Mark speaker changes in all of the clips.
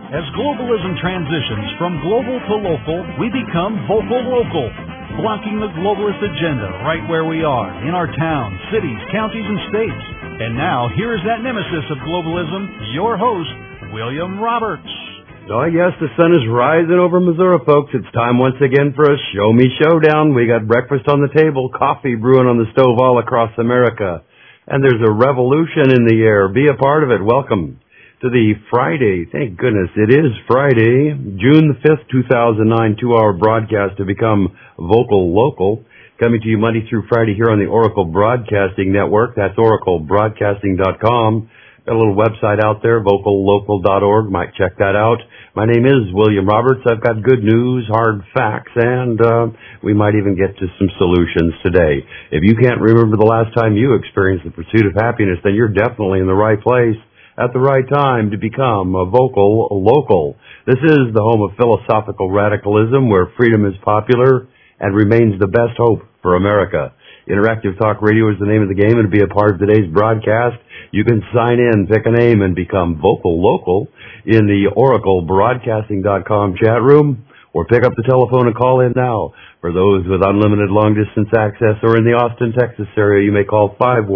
Speaker 1: As globalism transitions from global to local, we become vocal local, blocking the globalist agenda right where we are, in our towns, cities, counties, and states. And now, here is that nemesis of globalism, your host, William Roberts.
Speaker 2: Oh, yes, the sun is rising over Missouri, folks. It's time once again for a Show Me Showdown. We got breakfast on the table, coffee brewing on the stove all across America. And there's a revolution in the air. Be a part of it. Welcome to the Friday, thank goodness, it is Friday, June the 5th, 2009, 2-hour broadcast to become Vocal Local, coming to you Monday through Friday here on the Oracle Broadcasting Network. That's oraclebroadcasting.com. Got a little website out there, vocallocal.org. Might check that out. My name is William Roberts. I've got good news, hard facts, and we might even get to some solutions today. If you can't remember the last time you experienced the pursuit of happiness, then you're definitely in the right place at the right time to become a vocal local. This is the home of philosophical radicalism, where freedom is popular and remains the best hope for America. Interactive Talk Radio is the name of the game, and to be a part of today's broadcast, you can sign in, pick a name, and become vocal local in the oraclebroadcasting.com chat room, or pick up the telephone and call in now. For those with unlimited long-distance access or in the Austin, Texas area, you may call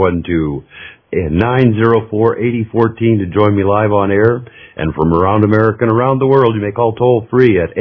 Speaker 2: 512-904-8014 to join me live on air. And from around America and around the world, you may call toll-free at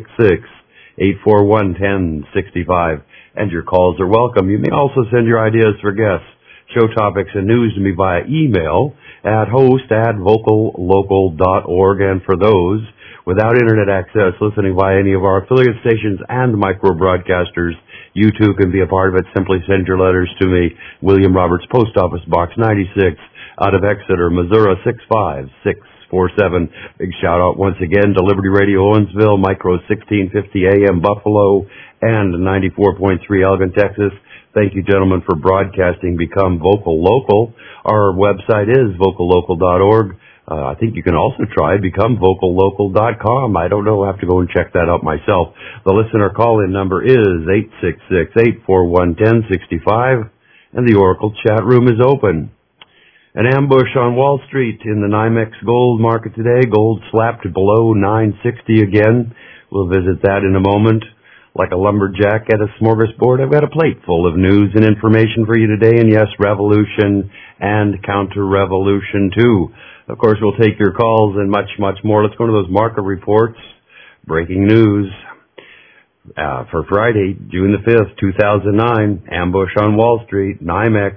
Speaker 2: 866-841-1065. And your calls are welcome. You may also send your ideas for guests, show topics, and news to me via email at host@vocallocal.org. And for those without internet access listening via any of our affiliate stations and micro-broadcasters, you too can be a part of it. Simply send your letters to me, William Roberts, Post Office Box 96, out of Exeter, Missouri 65647. Big shout out once again to Liberty Radio Owensville, Micro 1650 AM Buffalo, and 94.3 Elgin, Texas. Thank you, gentlemen, for broadcasting Become Vocal Local. Our website is vocallocal.org. I think you can also try becomevocallocal.com. I don't know. I have to go and check that out myself. The listener call-in number is 866-841-1065, and the Oracle chat room is open. An ambush on Wall Street in the NYMEX gold market today. Gold slapped below 960 again. We'll visit that in a moment. Like a lumberjack at a smorgasbord, I've got a plate full of news and information for you today, and yes, revolution and counter-revolution too. Of course, we'll take your calls and much, much more. Let's go to those market reports. Breaking news for Friday, June the 5th, 2009. Ambush on Wall Street. NYMEX,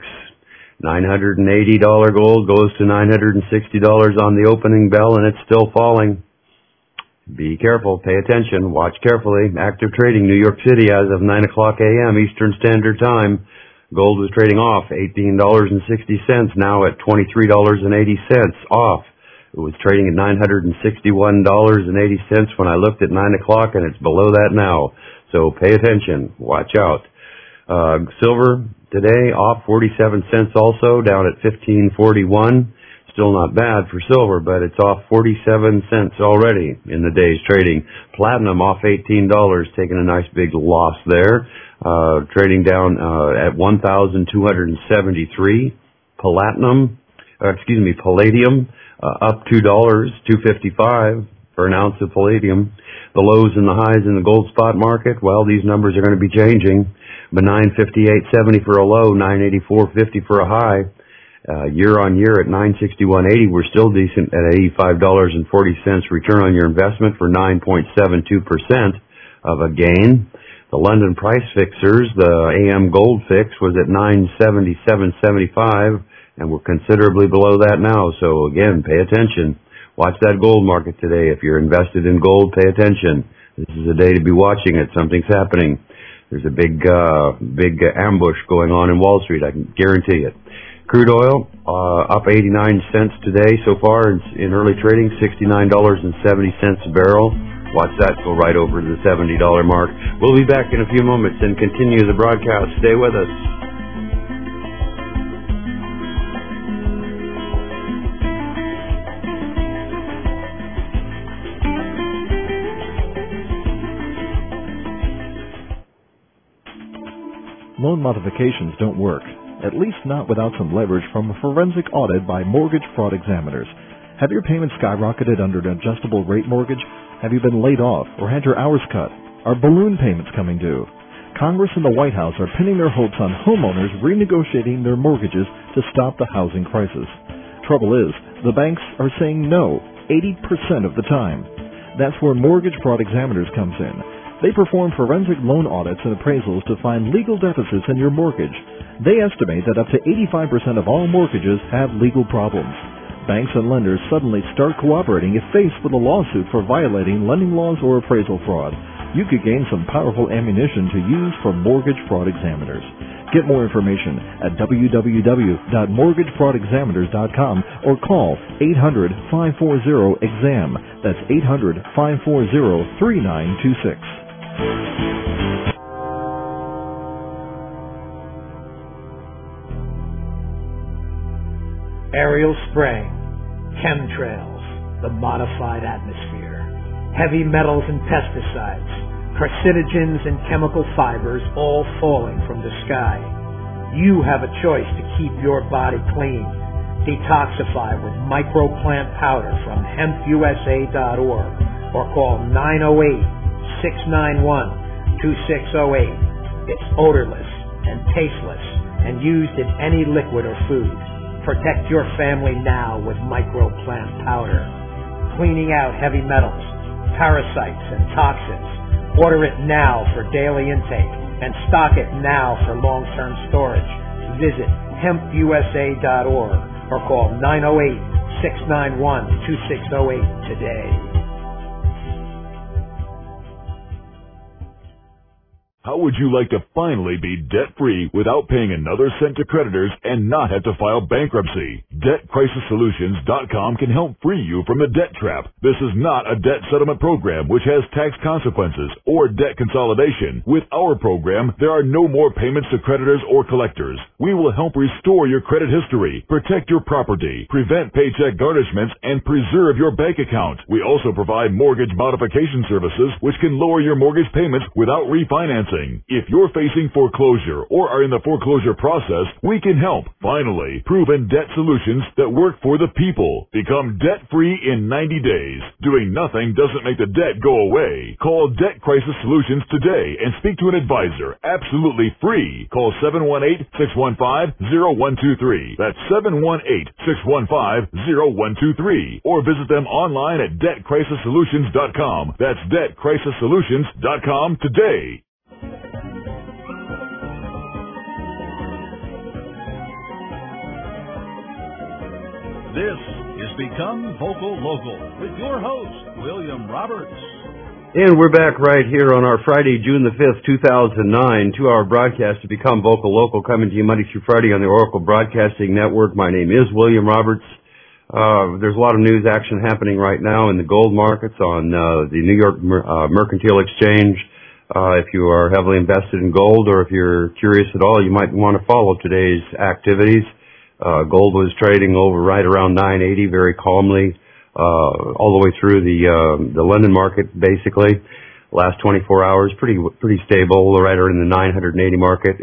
Speaker 2: $980 gold goes to $960 on the opening bell, and it's still falling. Be careful. Pay attention. Watch carefully. Active trading, New York City, as of 9 o'clock a.m. Eastern Standard Time. Gold was trading off $18.60, now at $23.80 off. It was trading at $961.80 when I looked at 9 o'clock, and it's below that now. So pay attention. Watch out. Silver today off 47 cents also, down at $15.41. Still not bad for silver, but it's off 47 cents already in the day's trading. Platinum off $18, taking a nice big loss there. Trading down at 1,273. Palladium up $2, $2.55 for an ounce of palladium. The lows and the highs in the gold spot market, well, these numbers are going to be changing. But $958.70 for a low, $984.50 for a high. Year on year at $961.80, we're still decent at $85.40 return on your investment for 9.72% of a gain. The London price fixers, the AM gold fix, was at $977.75, and we're considerably below that now. So again, pay attention. Watch that gold market today. If you're invested in gold, pay attention. This is a day to be watching it. Something's happening. There's a big ambush going on in Wall Street. I can guarantee it. Crude oil up 89 cents today so far in early trading, $69.70 a barrel. Watch that go right over to the $70 mark. We'll be back in a few moments and continue the broadcast. Stay with us.
Speaker 3: Loan modifications don't work, at least not without some leverage from a forensic audit by mortgage fraud examiners. Have your payments skyrocketed under an adjustable rate mortgage? Have you been laid off or had your hours cut? Are balloon payments coming due? Congress and the White House are pinning their hopes on homeowners renegotiating their mortgages to stop the housing crisis. Trouble is, the banks are saying no 80% of the time. That's where Mortgage Fraud Examiners comes in. They perform forensic loan audits and appraisals to find legal deficits in your mortgage. They estimate that up to 85% of all mortgages have legal problems. Banks and lenders suddenly start cooperating if faced with a lawsuit for violating lending laws or appraisal fraud. You could gain some powerful ammunition to use for Mortgage Fraud Examiners. Get more information at www.mortgagefraudexaminers.com or call 800-540-EXAM. That's 800-540-3926.
Speaker 4: Aerial spraying, chemtrails, the modified atmosphere, heavy metals and pesticides, carcinogens and chemical fibers all falling from the sky. You have a choice to keep your body clean. Detoxify with microplant powder from hempusa.org or call 908-691-2608. It's odorless and tasteless and used in any liquid or food. Protect your family now with microplant powder. Cleaning out heavy metals, parasites, and toxins. Order it now for daily intake and stock it now for long-term storage. Visit hempusa.org or call 908-691-2608 today.
Speaker 5: How would you like to finally be debt-free without paying another cent to creditors and not have to file bankruptcy? DebtCrisisSolutions.com can help free you from the debt trap. This is not a debt settlement program which has tax consequences or debt consolidation. With our program, there are no more payments to creditors or collectors. We will help restore your credit history, protect your property, prevent paycheck garnishments, and preserve your bank account. We also provide mortgage modification services which can lower your mortgage payments without refinancing. If you're facing foreclosure or are in the foreclosure process, we can help. Finally, proven debt solutions that work for the people. Become debt-free in 90 days. Doing nothing doesn't make the debt go away. Call Debt Crisis Solutions today and speak to an advisor. Absolutely free. Call 718-615-0123. That's 718-615-0123. Or visit them online at DebtCrisisSolutions.com. That's DebtCrisisSolutions.com today.
Speaker 1: This is Become Vocal Local with your host, William Roberts.
Speaker 2: And we're back right here on our Friday, June the 5th, 2009, 2-hour broadcast to Become Vocal Local, coming to you Monday through Friday on the Oracle Broadcasting Network. My name is William Roberts. There's a lot of news action happening right now in the gold markets on the New York Mercantile Exchange. If you are heavily invested in gold or if you're curious at all, you might want to follow today's activities. Gold was trading over right around 980 very calmly, all the way through the London market, basically. Last 24 hours, pretty stable, right around the 980 market,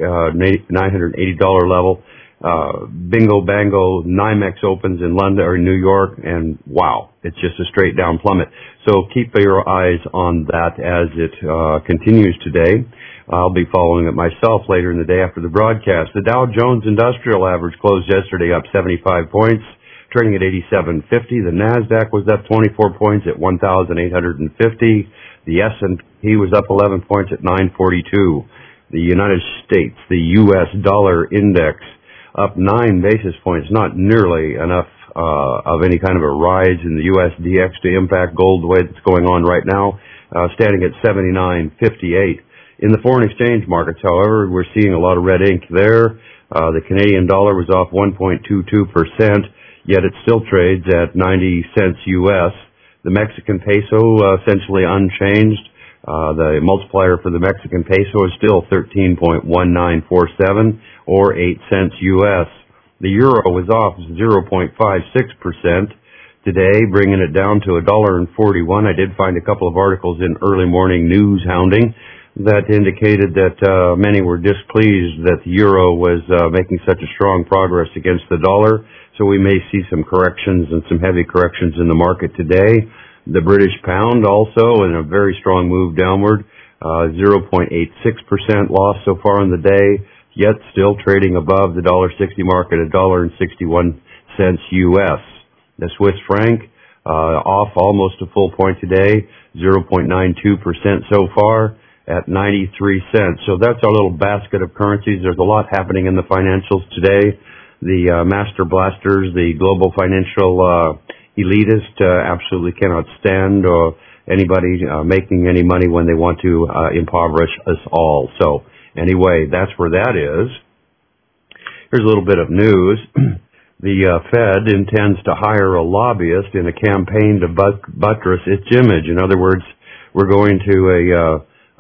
Speaker 2: $980 level. Bingo bango, NYMEX opens in London or New York, and wow, it's just a straight down plummet. So keep your eyes on that as it continues today. I'll be following it myself later in the day after the broadcast. The Dow Jones Industrial Average closed yesterday up 75 points, trading at 8750. The NASDAQ was up 24 points at 1,850. The S&P was up 11 points at 942. The United States, the U.S. dollar index, up 9 basis points, not nearly enough of any kind of a rise in the USDX to impact gold the way it's going on right now, standing at 79.58. In the foreign exchange markets, however, we're seeing a lot of red ink there. The Canadian dollar was off 1.22%, yet it still trades at 90 cents U.S. The Mexican peso essentially unchanged. The multiplier for the Mexican peso is still 13.1947 or 8 cents U.S. The euro was off 0.56% today, bringing it down to $1.41. I did find a couple of articles in early morning news hounding that indicated that many were displeased that the euro was making such a strong progress against the dollar. So we may see some corrections and some heavy corrections in the market today. The British pound also in a very strong move downward, 0.86% loss so far in the day, yet still trading above the $1.60 mark at $1.61 US. The Swiss franc off almost a full point today, 0.92% so far at 93 cents. So that's our little basket of currencies. There's a lot happening in the financials today. The master blasters, the global financial elitist, absolutely cannot stand anybody making any money when they want to impoverish us all. So anyway, that's where that is. Here's a little bit of news. The Fed intends to hire a lobbyist in a campaign to buttress its image. In other words, we're going to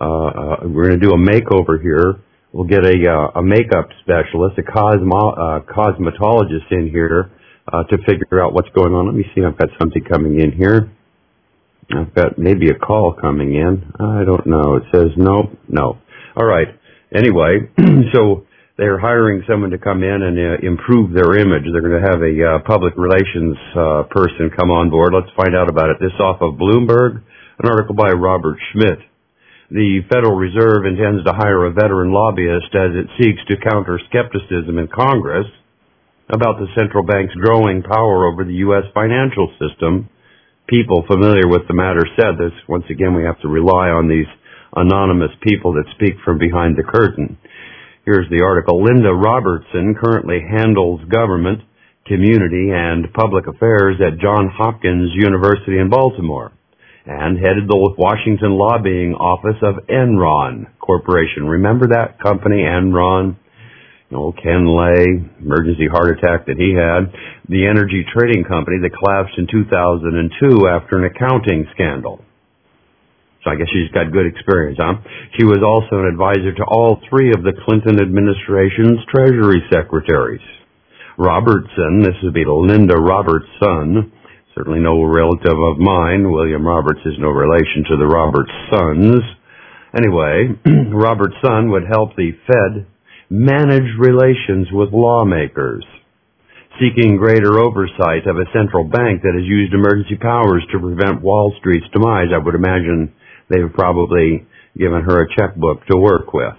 Speaker 2: do a makeover here. We'll get a makeup specialist, a cosmetologist in here to figure out what's going on. Let me see. I've got something coming in here. I've got maybe a call coming in. I don't know. It says no. All right. Anyway, so they're hiring someone to come in and improve their image. They're going to have a public relations person come on board. Let's find out about it. This off of Bloomberg, an article by Robert Schmidt. The Federal Reserve intends to hire a veteran lobbyist as it seeks to counter skepticism in Congress about the central bank's growing power over the U.S. financial system. People familiar with the matter said this. Once again, we have to rely on these anonymous people that speak from behind the curtain. Here's the article. Linda Robertson currently handles government, community, and public affairs at Johns Hopkins University in Baltimore and headed the Washington lobbying office of Enron Corporation. Remember that company, Enron? Ken Lay, emergency heart attack that he had. The energy trading company that collapsed in 2002 after an accounting scandal. So I guess she's got good experience, huh? She was also an advisor to all three of the Clinton administration's Treasury secretaries. Robertson, this would be Linda Roberts' son, certainly no relative of mine. William Roberts is no relation to the Roberts sons. Anyway, Roberts' son would help the Fed manage relations with lawmakers, seeking greater oversight of a central bank that has used emergency powers to prevent Wall Street's demise. I would imagine they've probably given her a checkbook to work with.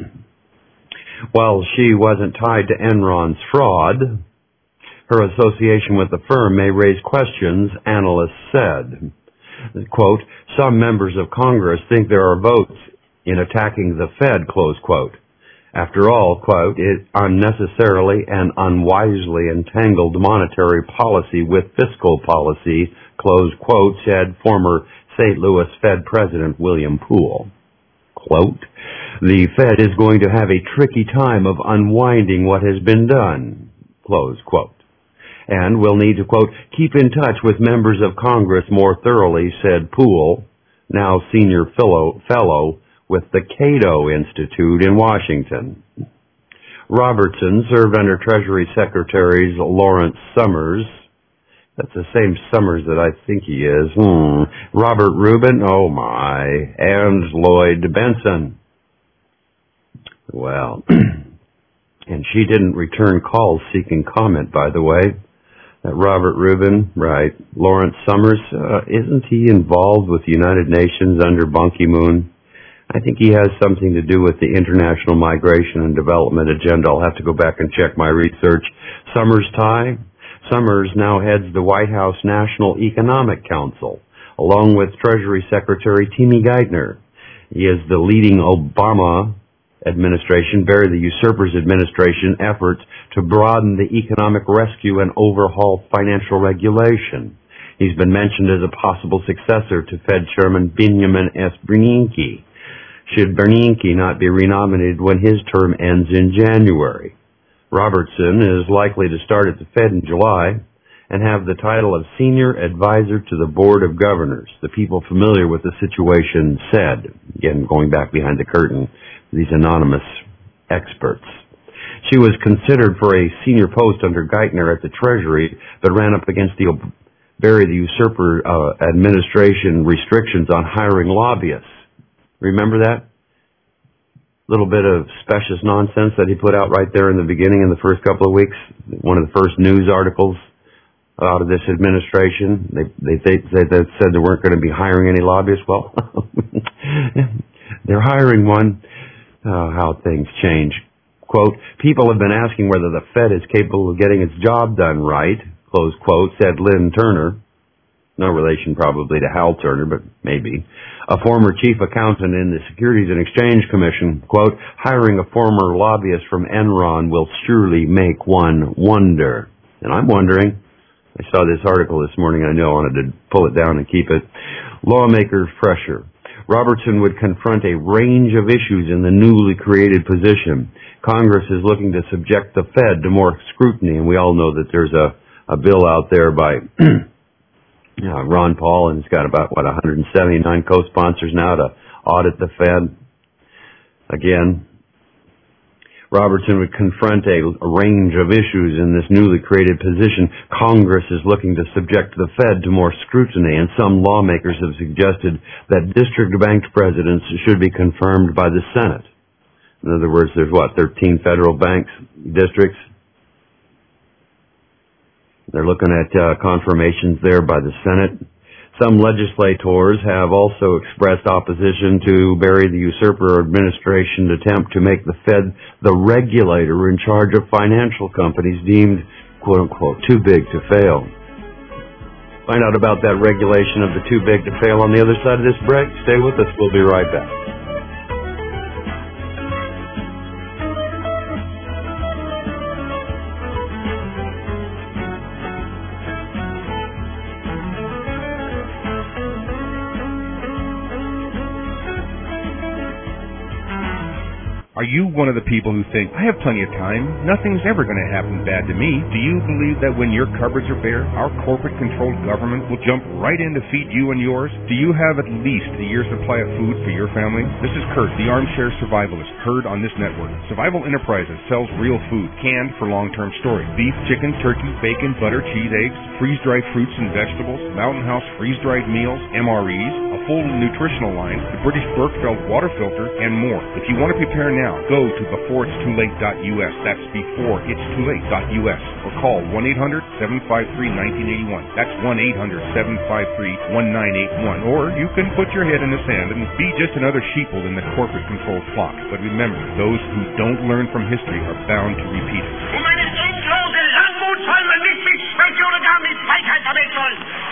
Speaker 2: While she wasn't tied to Enron's fraud, her association with the firm may raise questions, analysts said. Quote, some members of Congress think there are votes in attacking the Fed, close quote. After all, quote, it unnecessarily and unwisely entangled monetary policy with fiscal policy, close quote, said former St. Louis Fed President William Poole. Quote, the Fed is going to have a tricky time of unwinding what has been done, close quote. And will need to, quote, keep in touch with members of Congress more thoroughly, said Poole, now senior fellow with the Cato Institute in Washington. Robertson served under Treasury Secretaries Lawrence Summers. That's the same Summers that I think he is. Robert Rubin, oh my, and Lloyd Benson. Well, and she didn't return calls seeking comment, by the way. Robert Rubin, right. Lawrence Summers, isn't he involved with the United Nations under Ban Ki-moon? I think he has something to do with the International Migration and Development Agenda. I'll have to go back and check my research. Summers tie? Summers now heads the White House National Economic Council, along with Treasury Secretary Timmy Geithner. He is the leading Obama administration, Barry the Usurper's administration, efforts to broaden the economic rescue and overhaul financial regulation. He's been mentioned as a possible successor to Fed Chairman Benjamin S. Bernanke, should Bernanke not be renominated when his term ends in January. Robertson is likely to start at the Fed in July and have the title of Senior Advisor to the Board of Governors. The people familiar with the situation said, again, going back behind the curtain, these anonymous experts. She was considered for a senior post under Geithner at the Treasury, but ran up against the Barry the Usurper administration restrictions on hiring lobbyists. Remember that? little bit of specious nonsense that he put out right there in the beginning in the first couple of weeks. One of the first news articles out of this administration. They said they weren't going to be hiring any lobbyists. Well, they're hiring one. How things change. Quote, people have been asking whether the Fed is capable of getting its job done right, close quote, said Lynn Turner. No relation probably to Hal Turner, but maybe. A former chief accountant in the Securities and Exchange Commission, quote, hiring a former lobbyist from Enron will surely make one wonder. And I'm wondering, I saw this article this morning, I know I wanted to pull it down and keep it. Lawmakers pressure. Robertson would confront a range of issues in the newly created position. Congress is looking to subject the Fed to more scrutiny, and we all know that there's a bill out there by Ron Paul, and it's got about, 179 co-sponsors now to audit the Fed. Again, Robertson would confront a range of issues in this newly created position. Congress is looking to subject the Fed to more scrutiny, and some lawmakers have suggested that district bank presidents should be confirmed by the Senate. In other words, there's 13 federal banks, districts. They're looking at confirmations there by the Senate. Some legislators have also expressed opposition to Barry the Usurper administration's attempt to make the Fed the regulator in charge of financial companies deemed, quote-unquote, too big to fail. Find out about that regulation of the too big to fail on the other side of this break. Stay with us. We'll be right back.
Speaker 6: Are you one of the people who think, I have plenty of time, nothing's ever going to happen bad to me? Do you believe that when your cupboards are bare, our corporate-controlled government will jump right in to feed you and yours? Do you have at least a year's supply of food for your family? This is Kurt, the armchair survivalist, heard on this network. Survival Enterprises sells real food, canned for long-term storage. Beef, chicken, turkey, bacon, butter, cheese, eggs, freeze-dried fruits and vegetables, Mountain House freeze-dried meals, MREs, a full nutritional line, the British Berkefeld water filter, and more. If you want to prepare now, go to beforeitstoolate.us. That's beforeitstoolate.us. Or call 1-800-753-1981. That's 1-800-753-1981. Or you can put your head in the sand and be just another sheeple in the corporate-controlled flock. But remember, those who don't learn from history are bound to repeat it.
Speaker 7: Meine endlose Langmut soll man nicht mit Schwäche oder gar mit Feigheit verwechseln.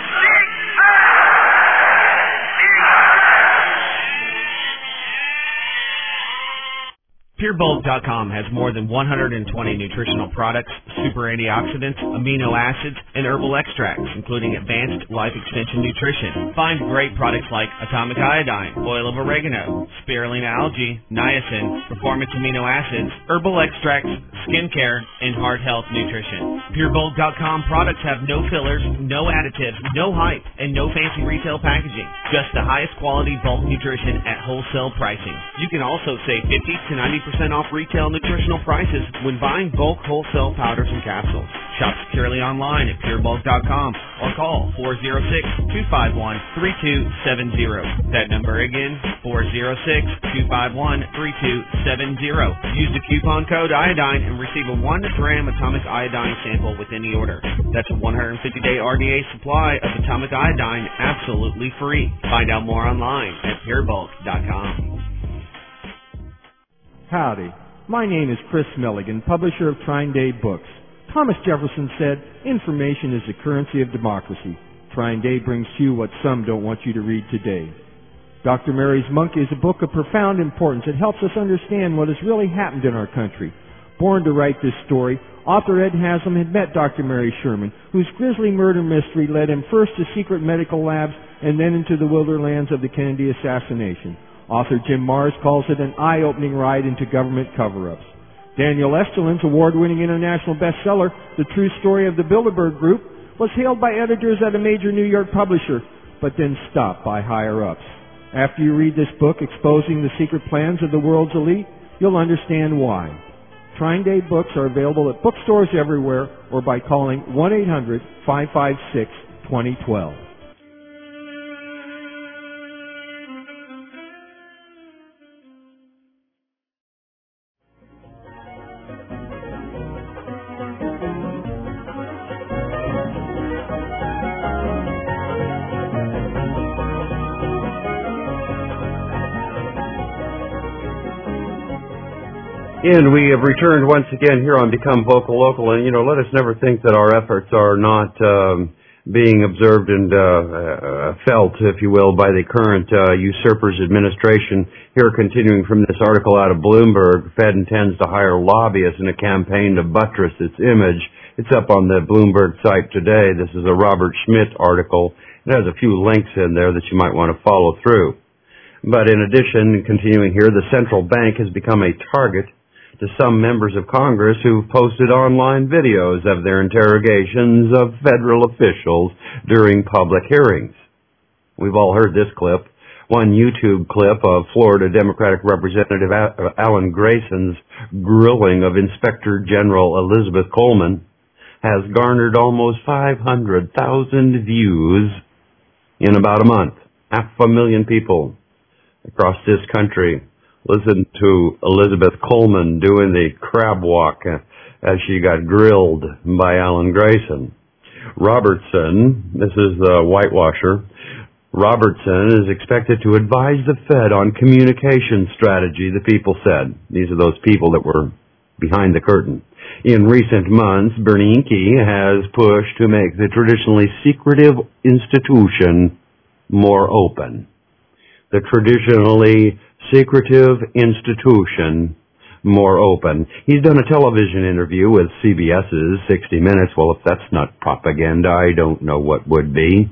Speaker 8: PureBulk.com has more than 120 nutritional products, super antioxidants, amino acids, and herbal extracts, including advanced life extension nutrition. Find great products like atomic iodine, oil of oregano, spirulina algae, niacin, performance amino acids, herbal extracts, skincare, and heart health nutrition. PureBulk.com products have no fillers, no additives, no hype, and no fancy retail packaging. Just the highest quality bulk nutrition at wholesale pricing. You can also save 50 to 90% off retail nutritional prices when buying bulk wholesale powders and capsules. Shop securely online at purebulk.com or call 406-251-3270. That number again, 406-251-3270. Use the coupon code iodine and receive a 1-gram atomic iodine sample with any order. That's a 150-day RDA supply of atomic iodine absolutely free. Find out more online at purebulk.com.
Speaker 9: Howdy. My name is Chris Milligan, publisher of Trine Day Books. Thomas Jefferson said, information is the currency of democracy. Trine Day brings to you what some don't want you to read today. Dr. Mary's Monk is a book of profound importance. It helps us understand what has really happened in our country. Born to write this story, author Ed Haslam had met Dr. Mary Sherman, whose grisly murder mystery led him first to secret medical labs and then into the wilderlands of the Kennedy assassination. Author Jim Marrs calls it an eye-opening ride into government cover-ups. Daniel Esterlin's award-winning international bestseller, The True Story of the Bilderberg Group, was hailed by editors at a major New York publisher, but then stopped by higher-ups. After you read this book exposing the secret plans of the world's elite, you'll understand why. Trine Day books are available at bookstores everywhere or by calling 1-800-556-2012.
Speaker 2: And we have returned once again here on Become Vocal Local, and let us never think that our efforts are not being observed and felt, if you will, by the current usurpers administration. Here, continuing from this article out of Bloomberg, Fed intends to hire lobbyists in a campaign to buttress its image. It's up on the Bloomberg site today. This is a Robert Schmidt article. It has a few links in there that you might want to follow through. But in addition, continuing here, the central bank has become a target to some members of Congress who've posted online videos of their interrogations of federal officials during public hearings. We've all heard this clip. One YouTube clip of Florida Democratic Representative Alan Grayson's grilling of Inspector General Elizabeth Coleman has garnered almost 500,000 views in about a month. 500,000 people across this country listen to Elizabeth Coleman doing the crab walk as she got grilled by Alan Grayson. Robertson, this is the whitewasher, Robertson is expected to advise the Fed on communication strategy, the people said. These are those people that were behind the curtain. In recent months, Bernanke has pushed to make the traditionally secretive institution more open. The traditionally secretive institution more open. He's done a television interview with CBS's 60 Minutes. Well, if that's not propaganda, I don't know what would be.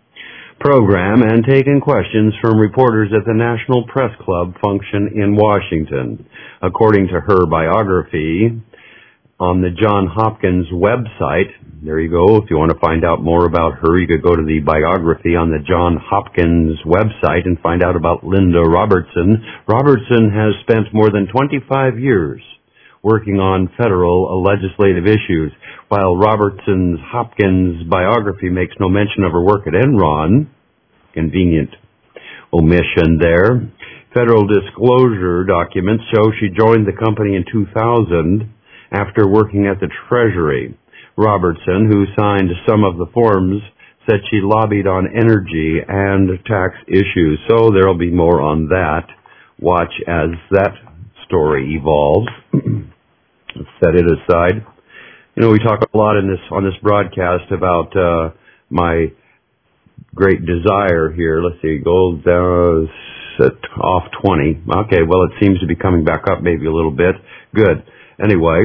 Speaker 2: Program and taken questions from reporters at the National Press Club function in Washington. According to her biography, on the Johns Hopkins website, there you go. If you want to find out more about her, you could go to the biography on the Johns Hopkins website and find out about Linda Robertson. Robertson has spent more than 25 years working on federal legislative issues. While Robertson's Hopkins biography makes no mention of her work at Enron, convenient omission there, federal disclosure documents show she joined the company in 2000 after working at the Treasury. Robertson, who signed some of the forms, said she lobbied on energy and tax issues. So there'll be more on that. Watch as that story evolves. Let's set it aside. We talk a lot on this broadcast about my great desire here. Let's see, gold down off 20. Okay, well, it seems to be coming back up maybe a little bit. Good. Anyway,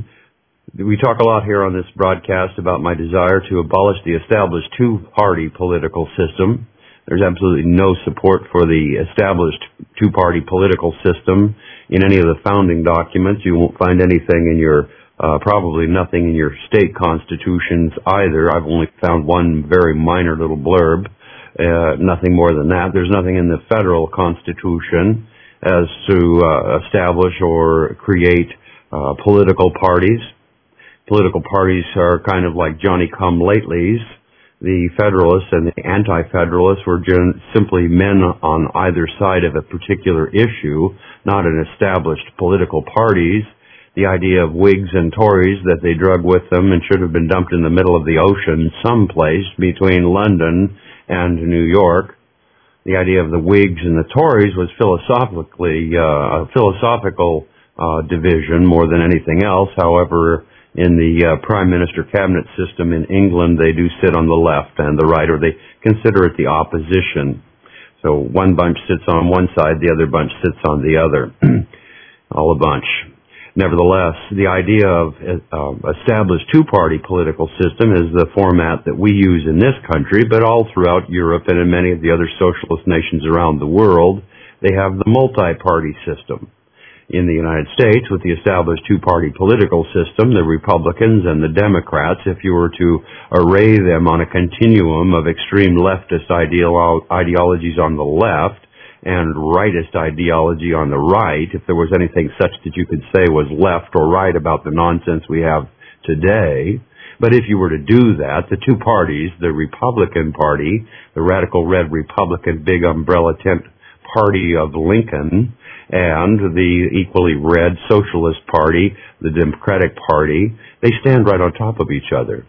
Speaker 2: we talk a lot here on this broadcast about my desire to abolish the established two-party political system. There's absolutely no support for the established two-party political system in any of the founding documents. You won't find anything in your, probably nothing in your state constitutions either. I've only found one very minor little blurb, nothing more than that. There's nothing in the federal constitution as to establish or create political parties. Political parties are kind of like Johnny-come-latelys. The Federalists and the Anti-Federalists were simply men on either side of a particular issue, not an established political parties. The idea of Whigs and Tories that they drug with them and should have been dumped in the middle of the ocean someplace between London and New York. The idea of the Whigs and the Tories was philosophically a philosophical division more than anything else. However, in the Prime Minister cabinet system in England, they do sit on the left and the right, or they consider it the opposition. So one bunch sits on one side, the other bunch sits on the other. All a bunch. Nevertheless, the idea of established two-party political system is the format that we use in this country, but all throughout Europe and in many of the other socialist nations around the world, they have the multi-party system. In the United States, with the established two-party political system, the Republicans and the Democrats, if you were to array them on a continuum of extreme leftist ideologies on the left and rightist ideology on the right, if there was anything such that you could say was left or right about the nonsense we have today, but if you were to do that, the two parties, the Republican Party, the radical red Republican big umbrella tent party of Lincoln, and the equally red Socialist Party, the Democratic Party, they stand right on top of each other.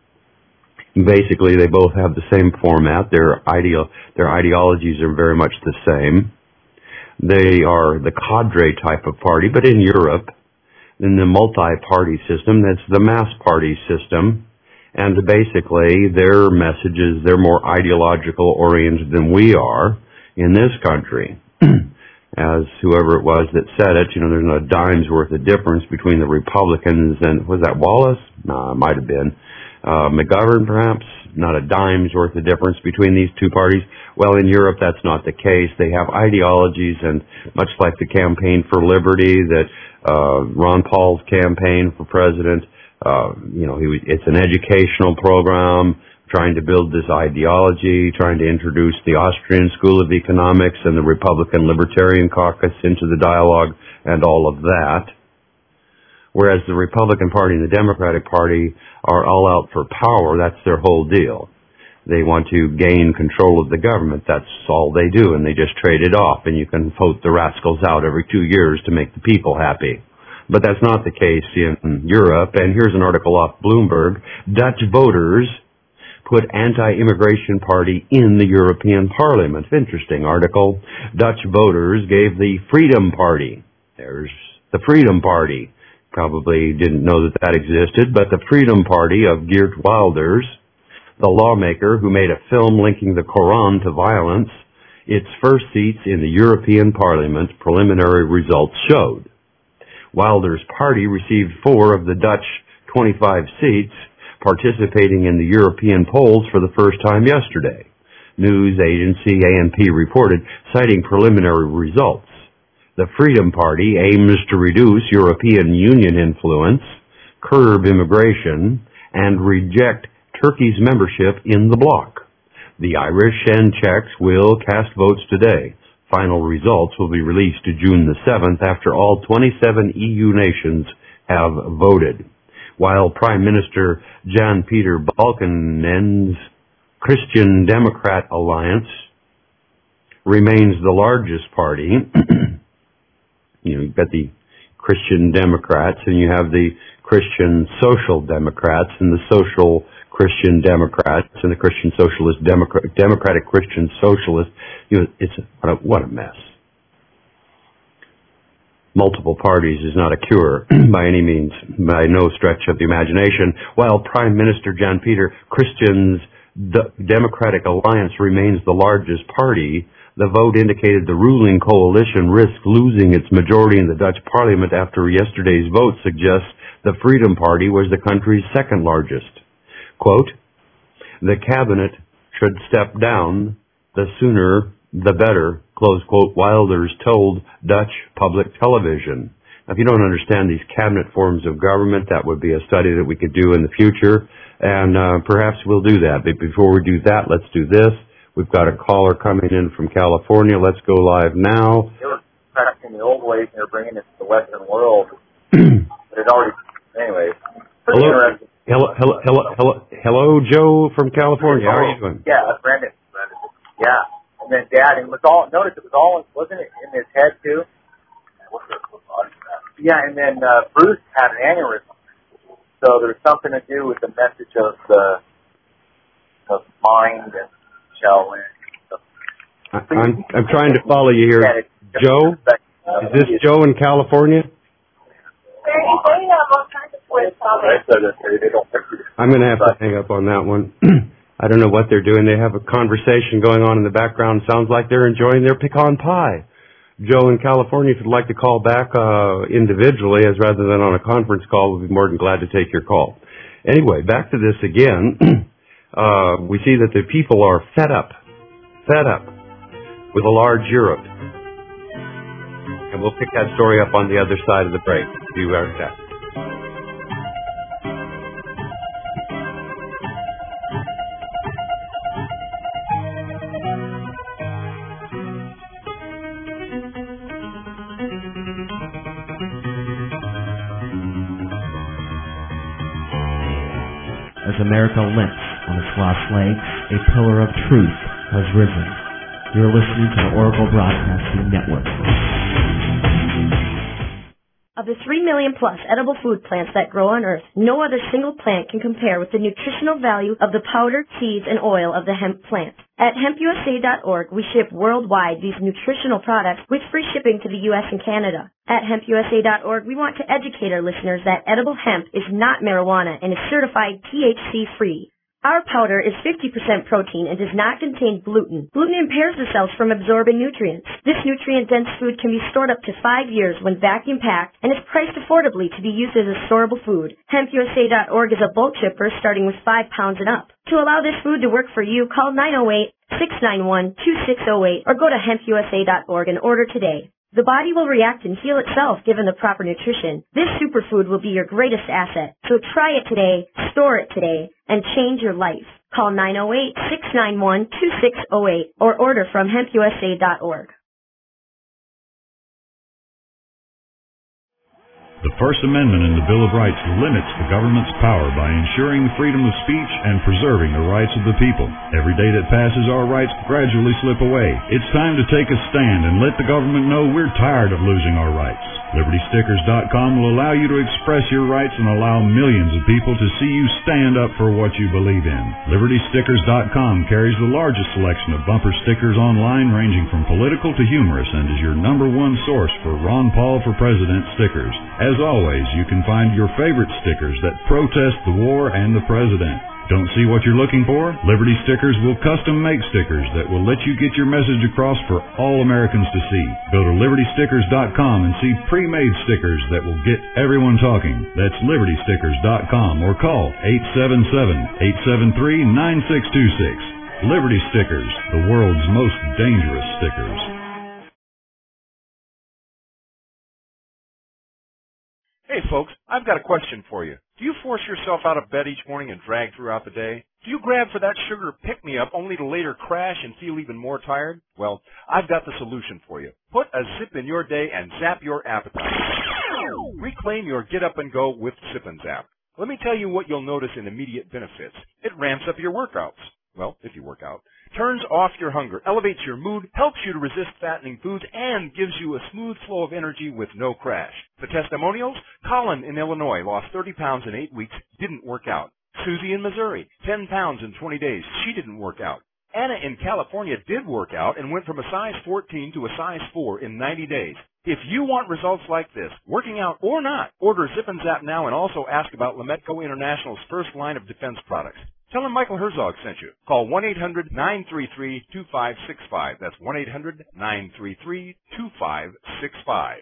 Speaker 2: Basically, they both have the same format. Their ideologies are very much the same. They are the cadre type of party, but in Europe, in the multi-party system. That's the mass party system. And basically, their messages, they're more ideological oriented than we are in this country. As whoever it was that said it, there's not a dime's worth of difference between the Republicans and, was that Wallace? No, it might have been. McGovern, perhaps? Not a dime's worth of difference between these two parties. Well, in Europe, that's not the case. They have ideologies, and much like the Campaign for Liberty, that Ron Paul's campaign for president, it's an educational program trying to build this ideology, trying to introduce the Austrian School of Economics and the Republican Libertarian Caucus into the dialogue and all of that. Whereas the Republican Party and the Democratic Party are all out for power. That's their whole deal. They want to gain control of the government. That's all they do, and they just trade it off, and you can vote the rascals out every 2 years to make the people happy. But that's not the case in Europe, and here's an article off Bloomberg. Dutch voters put anti-immigration party in the European Parliament. Interesting article. Dutch voters gave the Freedom Party. There's the Freedom Party. Probably didn't know that existed, but the Freedom Party of Geert Wilders, the lawmaker who made a film linking the Quran to violence, its first seats in the European Parliament, preliminary results showed. Wilders' party received 4 of the Dutch 25 seats, participating in the European polls for the first time yesterday. News agency ANP reported, citing preliminary results. The Freedom Party aims to reduce European Union influence, curb immigration, and reject Turkey's membership in the bloc. The Irish and Czechs will cast votes today. Final results will be released June the 7th after all 27 EU nations have voted. While Prime Minister Jan-Peter Balkenende's Christian Democrat Alliance remains the largest party, you've got the Christian Democrats and you have the Christian Social Democrats and the Social Christian Democrats and the Christian Socialist Democratic Christian Socialist. What a mess. Multiple parties is not a cure by any means, by no stretch of the imagination. While Prime Minister Jan-Peter Christian's Democratic Alliance remains the largest party, the vote indicated the ruling coalition risks losing its majority in the Dutch parliament after yesterday's vote suggests the Freedom Party was the country's second largest. Quote, the cabinet should step down, the sooner the better, close quote, Wilders told Dutch public television. Now, if you don't understand these cabinet forms of government, that would be a study that we could do in the future, and perhaps we'll do that. But before we do that, let's do this. We've got a caller coming in from California. Let's go live now.
Speaker 10: They were practicing the old ways, and they're bringing it to the Western world. But it already, anyway. Pretty interesting.
Speaker 2: Hello, Joe from California. How are you doing?
Speaker 10: Yeah, Brandon. Yeah. And then Dad, and notice it was all, wasn't it in his head too? Yeah, and then Bruce had an aneurysm. So there's something to do with the message of mind and shall we?
Speaker 2: I'm trying to follow you here. Joe? Is this Joe in California? I'm going to have to hang up on that one. I don't know what they're doing. They have a conversation going on in the background. Sounds like they're enjoying their pecan pie. Joe in California, if you'd like to call back individually as rather than on a conference call, we'll be more than glad to take your call. Anyway, back to this again. We see that the people are fed up with a large Europe. And we'll pick that story up on the other side of the break. Be right back.
Speaker 11: As America limps on its last legs, a pillar of truth has risen. You're listening to the Oracle Broadcasting Network.
Speaker 12: Of the 3 million plus edible food plants that grow on Earth, no other single plant can compare with the nutritional value of the powder, seeds, and oil of the hemp plant. At hempusa.org, we ship worldwide these nutritional products with free shipping to the U.S. and Canada. At hempusa.org, we want to educate our listeners that edible hemp is not marijuana and is certified THC-free. Our powder is 50% protein and does not contain gluten. Gluten impairs the cells from absorbing nutrients. This nutrient-dense food can be stored up to 5 years when vacuum-packed and is priced affordably to be used as a storable food. HempUSA.org is a bulk shipper starting with 5 pounds and up. To allow this food to work for you, call 908-691-2608 or go to hempusa.org and order today. The body will react and heal itself given the proper nutrition. This superfood will be your greatest asset. So try it today, store it today, and change your life. Call 908-691-2608 or order from hempusa.org.
Speaker 13: The First Amendment in the Bill of Rights limits the government's power by ensuring the freedom of speech and preserving the rights of the people. Every day that passes, our rights gradually slip away. It's time to take a stand and let the government know we're tired of losing our rights. LibertyStickers.com will allow you to express your rights and allow millions of people to see you stand up for what you believe in. LibertyStickers.com carries the largest selection of bumper stickers online ranging from political to humorous and is your #1 source for Ron Paul for President stickers. As always, you can find your favorite stickers that protest the war and the president. Don't see what you're looking for? Liberty Stickers will custom make stickers that will let you get your message across for all Americans to see. Go to LibertyStickers.com and see pre-made stickers that will get everyone talking. That's LibertyStickers.com or call 877-873-9626. Liberty Stickers, the world's most dangerous stickers.
Speaker 14: Hey folks, I've got a question for you. Do you force yourself out of bed each morning and drag throughout the day? Do you grab for that sugar pick-me-up only to later crash and feel even more tired? Well, I've got the solution for you. Put a zip in your day and zap your appetite. Reclaim your get up and go with Zip and Zap. Let me tell you what you'll notice in immediate benefits. It ramps up your workouts. Well, if you work out. Turns off your hunger, elevates your mood, helps you to resist fattening foods, and gives you a smooth flow of energy with no crash. The testimonials? Colin in Illinois lost 30 pounds in 8 weeks, didn't work out. Susie in Missouri, 10 pounds in 20 days, she didn't work out. Anna in California did work out and went from a size 14 to a size 4 in 90 days. If you want results like this, working out or not, order Zip and Zap now and also ask about Lametco International's first line of defense products. Tell them Michael Herzog sent you. Call 1-800-933-2565. That's 1-800-933-2565.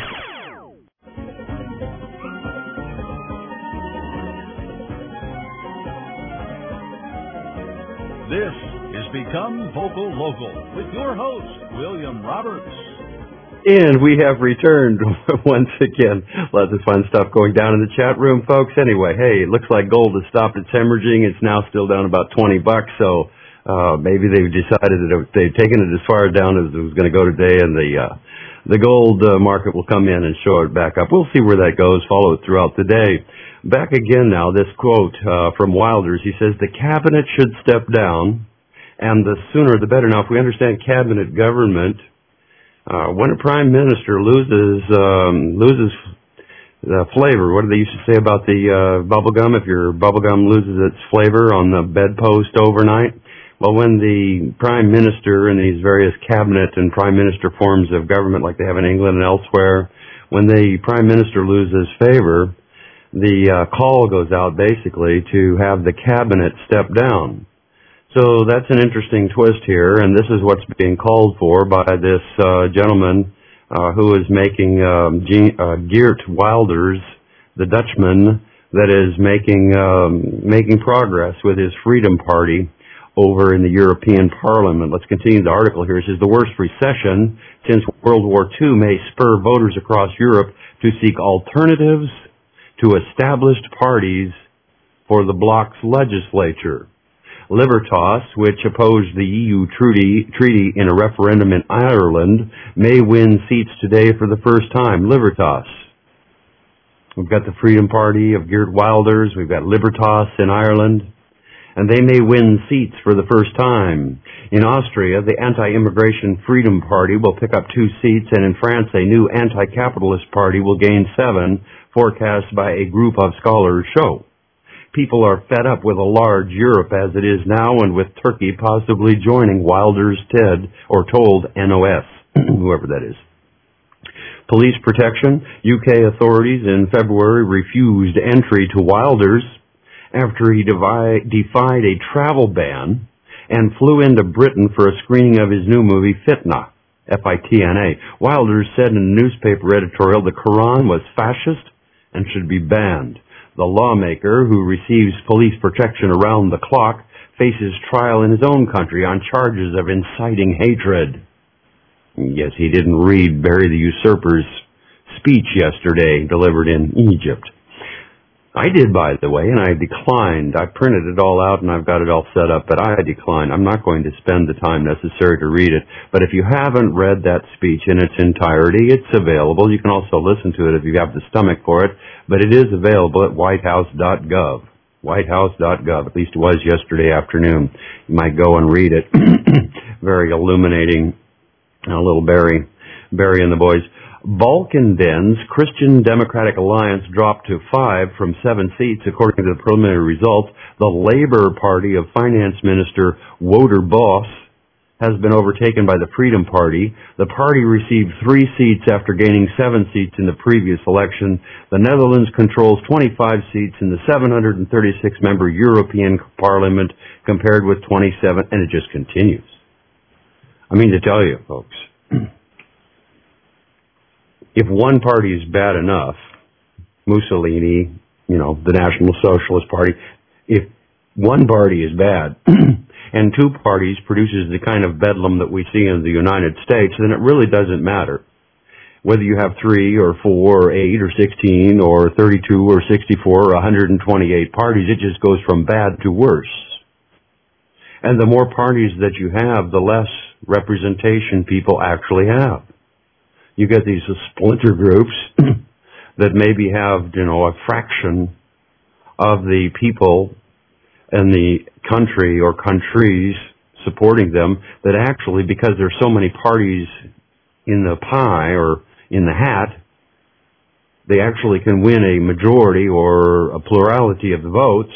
Speaker 1: This is Become Vocal Local with your host, William Roberts.
Speaker 2: And we have returned once again. Lots of fun stuff going down in the chat room, folks. Anyway, hey, it looks like gold has stopped its hemorrhaging. It's now still down about $20, so maybe they've decided that they've taken it as far down as it was going to go today, and the gold market will come in and show it back up. We'll see where that goes. Follow it throughout the day. Back again now, this quote from Wilders. He says, the cabinet should step down, and the sooner the better. Now, if we understand cabinet government, when a prime minister loses the flavor, what do they used to say about the bubble gum? If your bubble gum loses its flavor on the bedpost overnight, well, when the prime minister and these various cabinet and prime minister forms of government, like they have in England and elsewhere, when the prime minister loses favor, the call goes out basically to have the cabinet step down. So that's an interesting twist here, and this is what's being called for by this gentleman who is making Geert Wilders, the Dutchman, that is making progress with his Freedom Party over in the European Parliament. Let's continue the article here. It says the worst recession since World War II may spur voters across Europe to seek alternatives to established parties for the bloc's legislature. Libertas, which opposed the EU treaty in a referendum in Ireland, may win seats today for the first time. Libertas. We've got the Freedom Party of Geert Wilders. We've got Libertas in Ireland. and they may win seats for the first time. In Austria, the Anti-Immigration Freedom Party will pick up 2 seats, and in France, a new anti-capitalist party will gain 7, forecast by a group of scholars show. People are fed up with a large Europe as it is now, and with Turkey possibly joining Wilder's told NOS, whoever that is. Police protection. UK authorities in February refused entry to Wilder's after he defied a travel ban and flew into Britain for a screening of his new movie Fitna, F-I-T-N-A. Wilder said in a newspaper editorial the Quran was fascist and should be banned. The lawmaker, who receives police protection around the clock, faces trial in his own country on charges of inciting hatred. Yes, he didn't read Barry the Usurper's speech yesterday delivered in Egypt. I did, by the way, and I declined. I printed it all out and I've got it all set up, but I declined. I'm not going to spend the time necessary to read it. But if you haven't read that speech in its entirety, it's available. You can also listen to it if you have the stomach for it, but it is available at whitehouse.gov. Whitehouse.gov. At least it was yesterday afternoon. You might go and read it. Very illuminating. A little Barry and the boys. Balkandens Christian Democratic Alliance dropped to 5 from 7 seats, according to the preliminary results. The Labour Party of Finance Minister Wouter Bos has been overtaken by the Freedom Party. The party received 3 seats after gaining 7 seats in the previous election. The Netherlands controls 25 seats in the 736-member European Parliament, compared with 27, and it just continues. I mean to tell you, folks, if one party is bad enough, Mussolini, the National Socialist Party, if one party is bad and 2 parties produces the kind of bedlam that we see in the United States, then it really doesn't matter whether you have 3 or 4 or 8 or 16 or 32 or 64 or 128 parties. It just goes from bad to worse. And the more parties that you have, the less representation people actually have. You get these splinter groups that maybe have, a fraction of the people in the country or countries supporting them, that actually, because there's so many parties in the pie or in the hat, they actually can win a majority or a plurality of the votes.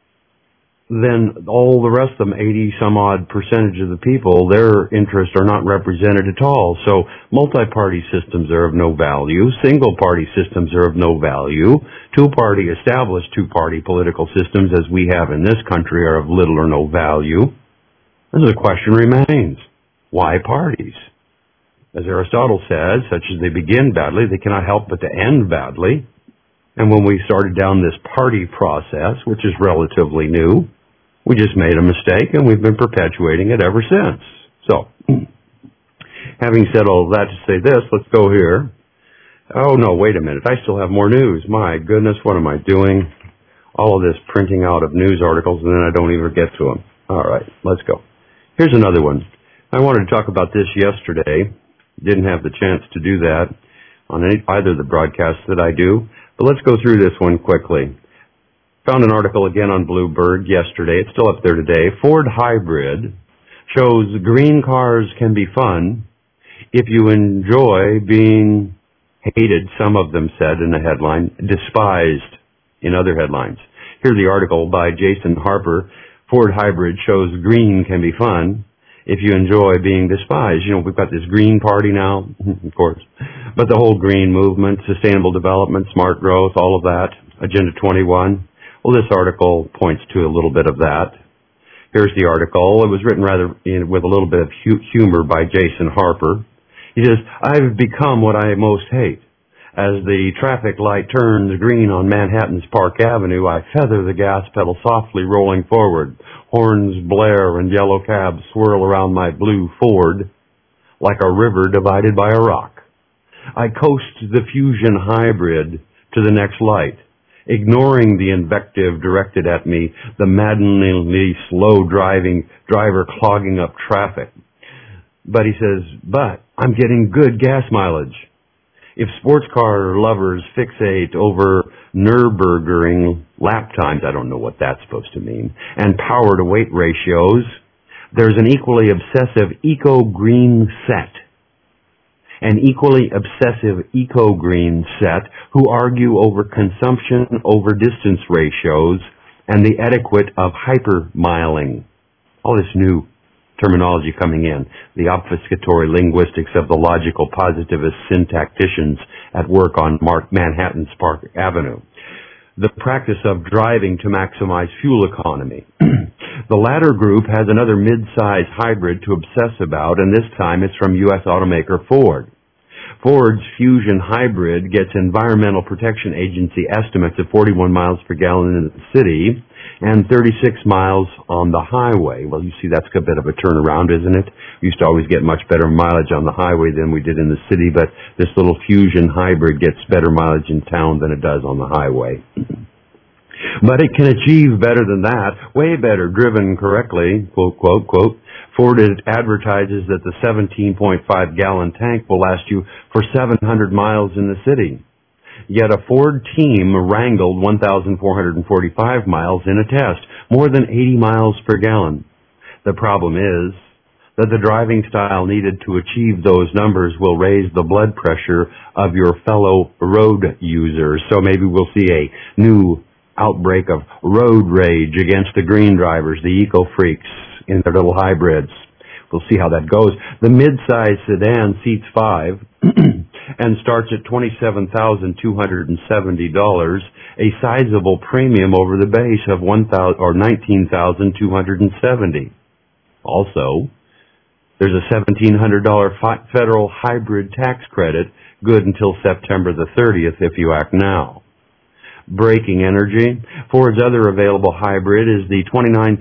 Speaker 2: Then all the rest of them, 80-some-odd percentage of the people, their interests are not represented at all. So multi-party systems are of no value. Single-party systems are of no value. Established two-party political systems, as we have in this country, are of little or no value. And the question remains, why parties? As Aristotle says, such as they begin badly, they cannot help but to end badly. And when we started down this party process, which is relatively new, we just made a mistake, and we've been perpetuating it ever since. So, having said all of that to say this, let's go here. Oh, no, wait a minute. I still have more news. My goodness, what am I doing? All of this printing out of news articles, and then I don't even get to them. All right, let's go. Here's another one. I wanted to talk about this yesterday. Didn't have the chance to do that on either of the broadcasts that I do, but let's go through this one quickly. Found an article again on Bloomberg yesterday. It's still up there today. Ford Hybrid shows green cars can be fun if you enjoy being hated, some of them said in the headline, despised in other headlines. Here's the article by Jason Harper. Ford Hybrid shows green can be fun if you enjoy being despised. We've got this green party now, of course, but the whole green movement, sustainable development, smart growth, all of that, Agenda 21. Well, this article points to a little bit of that. Here's the article. It was written with a little bit of humor by Jason Harper. He says, I've become what I most hate. As the traffic light turns green on Manhattan's Park Avenue, I feather the gas pedal softly rolling forward. Horns blare and yellow cabs swirl around my blue Ford like a river divided by a rock. I coast the Fusion Hybrid to the next light, ignoring the invective directed at me, the maddeningly slow driver clogging up traffic. But he says, but I'm getting good gas mileage. If sports car lovers fixate over Nürburgring lap times, I don't know what that's supposed to mean, and power to weight ratios, there's an equally obsessive eco-green set. An equally obsessive eco-green set who argue over consumption over distance ratios and the etiquette of hypermiling. All this new terminology coming in, the obfuscatory linguistics of the logical positivist syntacticians at work on Manhattan's Park Avenue. The practice of driving to maximize fuel economy. The latter group has another mid-size hybrid to obsess about, and this time it's from U.S. automaker Ford. Ford's Fusion Hybrid gets Environmental Protection Agency estimates of 41 miles per gallon in the city and 36 miles on the highway. Well, you see, that's a bit of a turnaround, isn't it? We used to always get much better mileage on the highway than we did in the city, but this little Fusion Hybrid gets better mileage in town than it does on the highway. But it can achieve better than that, way better, driven correctly, quote, quote, quote. Ford advertises that the 17.5-gallon tank will last you for 700 miles in the city. Yet a Ford team wrangled 1,445 miles in a test, more than 80 miles per gallon. The problem is that the driving style needed to achieve those numbers will raise the blood pressure of your fellow road users. So maybe we'll see a new outbreak of road rage against the green drivers, the eco-freaks in their little hybrids. We'll see how that goes. The mid-size sedan seats 5 and starts at $27,270, a sizable premium over the base of $19,270. Also, there's a $1,700 federal hybrid tax credit, good until September the 30th if you act now. Braking energy. Ford's other available hybrid is the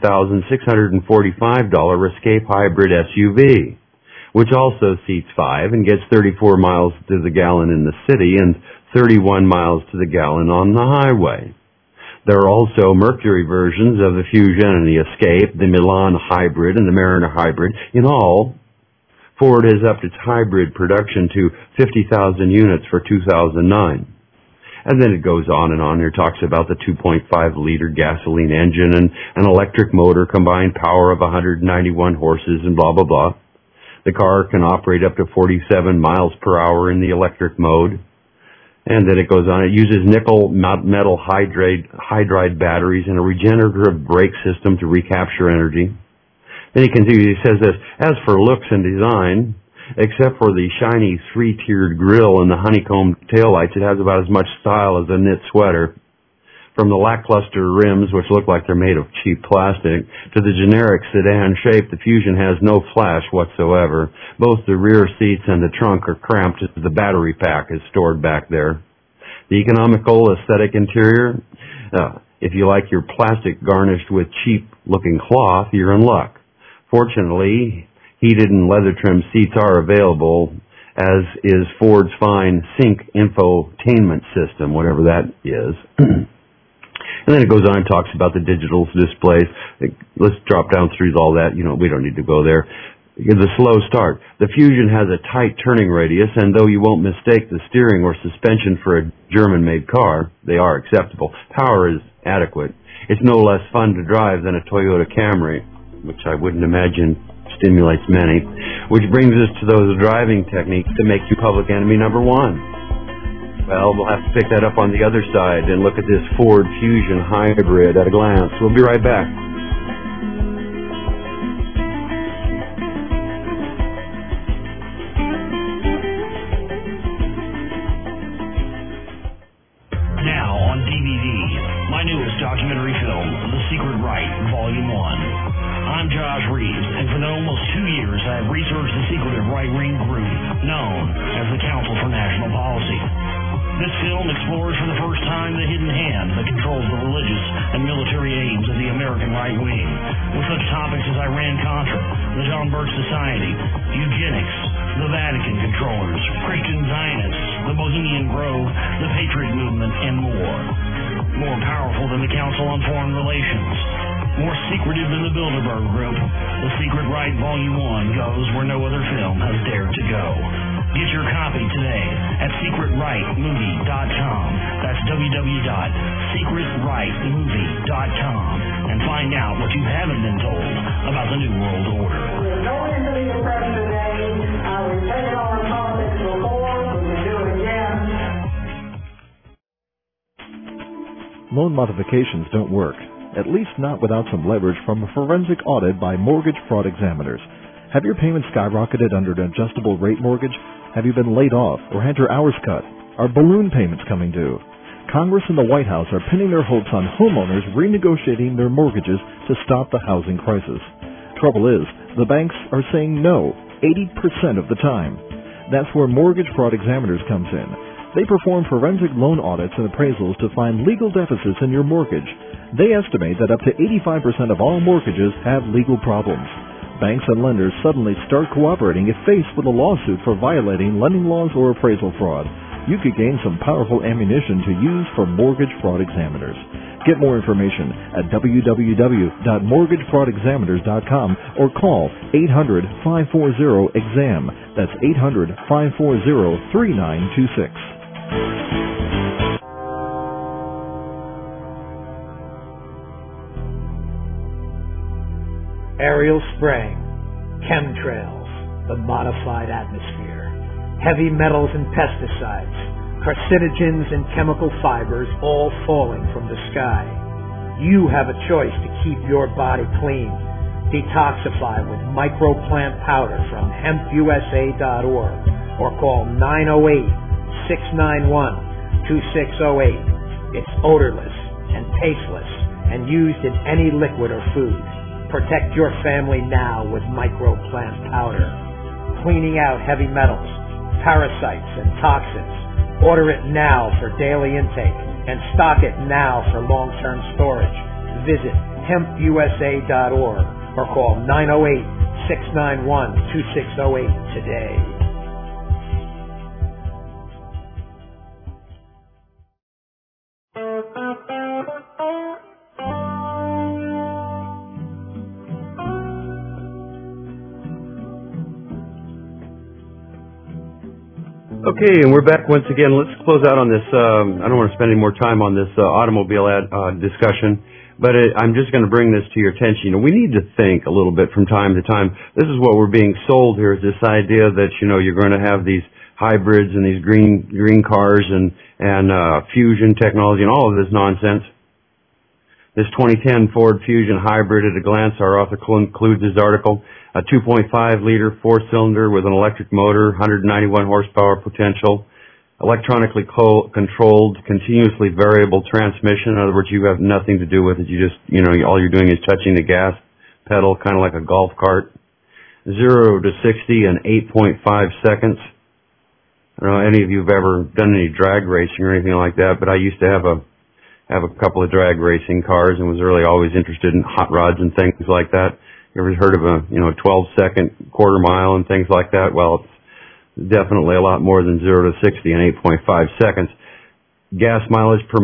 Speaker 2: $29,645 Escape Hybrid SUV, which also seats 5 and gets 34 miles to the gallon in the city and 31 miles to the gallon on the highway. There are also Mercury versions of the Fusion and the Escape, the Milan Hybrid and the Mariner Hybrid. In all, Ford has upped its hybrid production to 50,000 units for 2009. And then it goes on and on. Here talks about the 2.5-liter gasoline engine and an electric motor, combined power of 191 horses, and blah, blah, blah. The car can operate up to 47 miles per hour in the electric mode. And then it goes on. It uses nickel metal hydride batteries and a regenerative brake system to recapture energy. Then he continues. He says this, as for looks and design, except for the shiny 3-tiered grille and the honeycomb taillights, it has about as much style as a knit sweater. From the lackluster rims, which look like they're made of cheap plastic, to the generic sedan shape, the Fusion has no flash whatsoever. Both the rear seats and the trunk are cramped as the battery pack is stored back there. The economical aesthetic interior, if you like your plastic garnished with cheap-looking cloth, you're in luck. Fortunately, heated and leather-trimmed seats are available, as is Ford's fine Sync infotainment system, whatever that is. And then it goes on and talks about the digital displays. Let's drop down through all that. We don't need to go there. The slow start. The Fusion has a tight turning radius, and though you won't mistake the steering or suspension for a German-made car, they are acceptable. Power is adequate. It's no less fun to drive than a Toyota Camry, which I wouldn't imagine stimulates many, which brings us to those driving techniques that make you public enemy number 1. Well, we'll have to pick that up on the other side and look at this Ford Fusion Hybrid at a glance. We'll be right back.
Speaker 15: Now on DVD, my newest documentary film, The Secret Right, Volume 1. I'm Josh Reeves, and for almost 2 years I have researched the secretive right-wing group known as the Council for National Policy. This film explores for the first time the hidden hand that controls the religious and military aims of the American right wing, with such topics as Iran-Contra, the John Birch Society, eugenics, the Vatican controllers, Christian Zionists, the Bohemian Grove, the Patriot Movement, and more. More powerful than the Council on Foreign Relations. More secretive than the Bilderberg Group, The Secret Right Volume 1 goes where no other film has dared to go. Get your copy today at secretrightmovie.com. That's www.secretrightmovie.com and find out what you haven't been told about the New World Order.
Speaker 16: We're going into the depression today. We've taken on politics before, we can do it again.
Speaker 3: Loan modifications don't work, at least not without some leverage from a forensic audit by mortgage fraud examiners. Have your payments skyrocketed under an adjustable rate mortgage? Have you been laid off or had your hours cut? Are balloon payments coming due? Congress and the White House are pinning their hopes on homeowners renegotiating their mortgages to stop the housing crisis. Trouble is, the banks are saying no 80% of the time. That's where mortgage fraud examiners comes in. They perform forensic loan audits and appraisals to find legal deficits in your mortgage. They estimate that up to 85% of all mortgages have legal problems. Banks and lenders suddenly start cooperating if faced with a lawsuit for violating lending laws or appraisal fraud. You could gain some powerful ammunition to use for mortgage fraud examiners. Get more information at www.mortgagefraudexaminers.com or call 800-540-EXAM. That's 800-540-3926.
Speaker 4: Aerial spraying, chemtrails, the modified atmosphere, heavy metals and pesticides, carcinogens and chemical fibers all falling from the sky. You have a choice to keep your body clean. Detoxify with microplant powder from hempusa.org or call 908-691-2608. It's odorless and tasteless and used in any liquid or food. Protect your family now with microplant powder. Cleaning out heavy metals, parasites, and toxins. Order it now for daily intake and stock it now for long-term storage. Visit hempusa.org or call 908-691-2608 today.
Speaker 2: Okay, and we're back once again. Let's close out on this. I don't want to spend any more time on this automobile discussion, but I'm just going to bring this to your attention. We need to think a little bit from time to time. This is what we're being sold here, is this idea that, you're going to have these hybrids and these green cars and fusion technology and all of this nonsense. This 2010 Ford Fusion hybrid, at a glance, our author concludes his article, a 2.5-liter four-cylinder with an electric motor, 191 horsepower potential, electronically controlled, continuously variable transmission. In other words, you have nothing to do with it. You just, all you're doing is touching the gas pedal, kind of like a golf cart. 0 to 60 in 8.5 seconds. I don't know any of you have ever done any drag racing or anything like that, but I used to have a couple of drag racing cars and was really always interested in hot rods and things like that. You ever heard of a 12-second quarter mile and things like that? Well, it's definitely a lot more than 0 to 60 in 8.5 seconds. Gas mileage per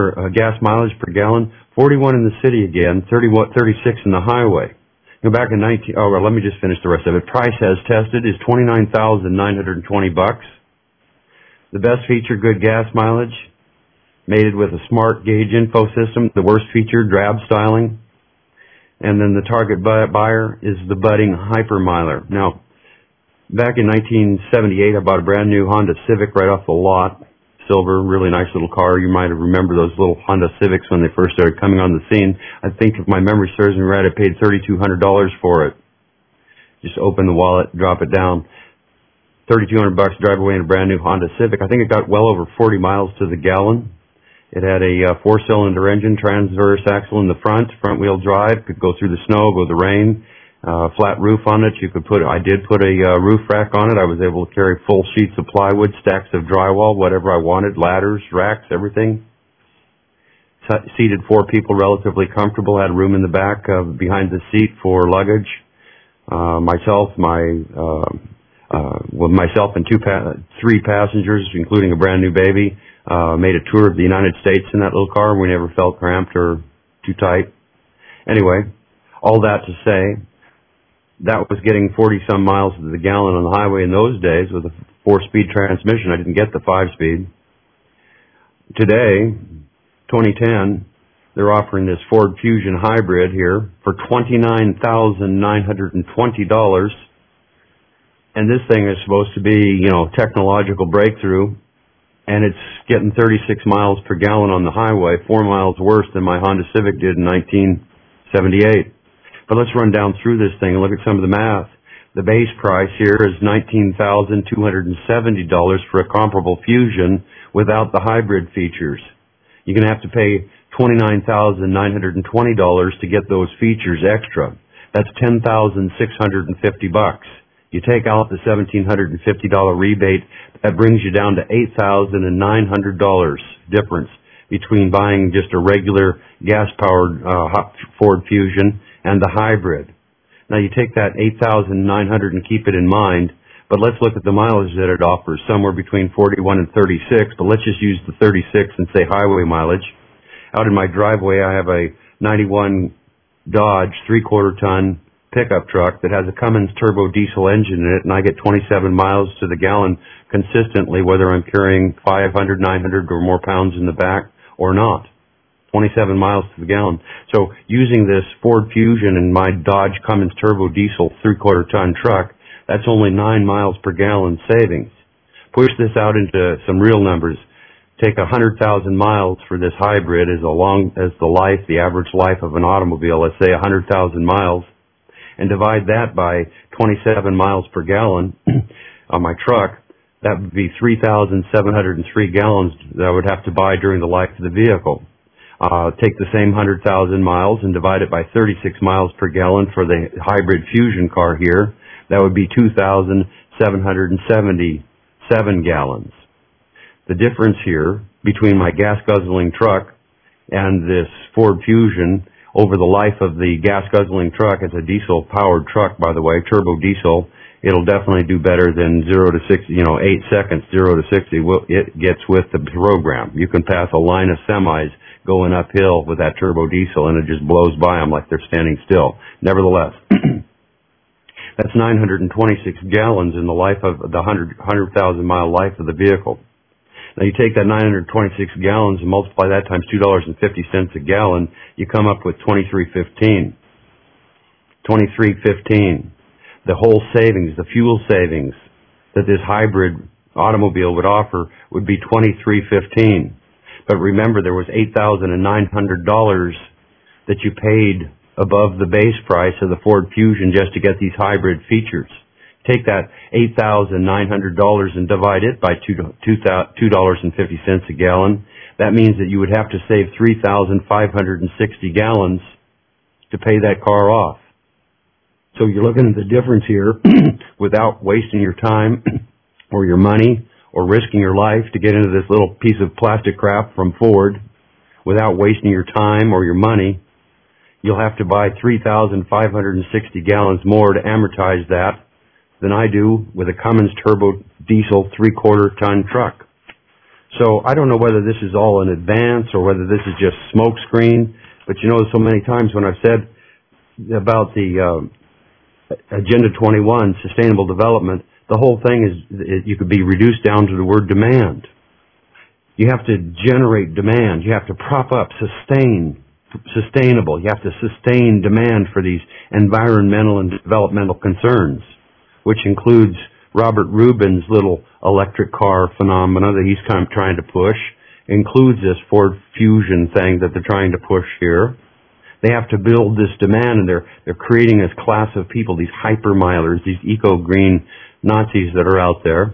Speaker 2: gallon, 41 in the city again, 36 in the highway. Back in let me just finish the rest of it. Price as tested is $29,920. The best feature, good gas mileage, mated with a smart gauge info system. The worst feature, drab styling. And then the target buyer is the budding hypermiler. Now, back in 1978, I bought a brand new Honda Civic right off the lot. Silver, really nice little car. You might have remembered those little Honda Civics when they first started coming on the scene. I think if my memory serves me right, I paid $3,200 for it. Just open the wallet, drop it down. $3,200 to drive away in a brand new Honda Civic. I think it got well over 40 miles to the gallon. It had a four-cylinder engine, transverse axle in the front-wheel drive, could go through the snow, go the rain, flat roof on it. I did put a roof rack on it. I was able to carry full sheets of plywood, stacks of drywall, whatever I wanted, ladders, racks, everything. Seated 4 people, relatively comfortable, had room in the back behind the seat for luggage. Myself and 3 passengers, including a brand new baby. Made a tour of the United States in that little car. We never felt cramped or too tight. Anyway, all that to say, that was getting 40-some miles to the gallon on the highway in those days with a 4-speed transmission. I didn't get the 5-speed. Today, 2010, they're offering this Ford Fusion Hybrid here for $29,920. And this thing is supposed to be, technological breakthrough. And it's getting 36 miles per gallon on the highway, 4 miles worse than my Honda Civic did in 1978. But let's run down through this thing and look at some of the math. The base price here is $19,270 for a comparable Fusion without the hybrid features. You're going to have to pay $29,920 to get those features extra. That's $10,650. You take out the $1,750 rebate, that brings you down to $8,900 difference between buying just a regular gas-powered Ford Fusion and the hybrid. Now you take that $8,900 and keep it in mind, but let's look at the mileage that it offers, somewhere between 41 and 36, but let's just use the 36 and say highway mileage. Out in my driveway, I have a 91 Dodge 3/4 ton pickup truck that has a Cummins turbo diesel engine in it, and I get 27 miles to the gallon consistently, whether I'm carrying 500, 900 or more pounds in the back or not. 27 miles to the gallon. So using this Ford Fusion and my Dodge Cummins turbo diesel 3/4 ton truck, that's only 9 miles per gallon savings. Push this out into some real numbers. Take 100,000 miles for this hybrid as the average life of an automobile, let's say 100,000 miles, and divide that by 27 miles per gallon on my truck. That would be 3,703 gallons that I would have to buy during the life of the vehicle. Take the same 100,000 miles and divide it by 36 miles per gallon for the hybrid Fusion car here. That would be 2,777 gallons. The difference here between my gas-guzzling truck and this Ford Fusion over the life of the gas-guzzling truck, it's a diesel-powered truck, by the way, turbo diesel, it'll definitely do better than 0 to 60, 8 seconds, 0 to 60. It gets with the program. You can pass a line of semis going uphill with that turbo diesel, and it just blows by them like they're standing still. Nevertheless, that's 926 gallons in the life of the 100,000-mile life of the vehicle. Now you take that 926 gallons and multiply that times $2.50 a gallon, you come up with $23.15. $23.15. The whole savings, the fuel savings that this hybrid automobile would offer would be $23.15. But remember, there was $8,900 that you paid above the base price of the Ford Fusion just to get these hybrid features. Take that $8,900 and divide it by $2.50 a gallon. That means that you would have to save 3,560 gallons to pay that car off. So you're looking at the difference here without wasting your time or your money or risking your life to get into this little piece of plastic crap from Ford. Without wasting your time or your money, you'll have to buy 3,560 gallons more to amortize that than I do with a Cummins turbo diesel 3/4 ton truck. So I don't know whether this is all in advance or whether this is just smoke screen, but so many times when I've said about the Agenda 21, sustainable development, the whole thing is you could be reduced down to the word demand. You have to generate demand. You have to prop up, sustainable. You have to sustain demand for these environmental and developmental concerns, which includes Robert Rubin's little electric car phenomena that he's kind of trying to push, includes this Ford Fusion thing that they're trying to push here. They have to build this demand, and they're creating this class of people, these hyper-milers, these eco-green Nazis that are out there.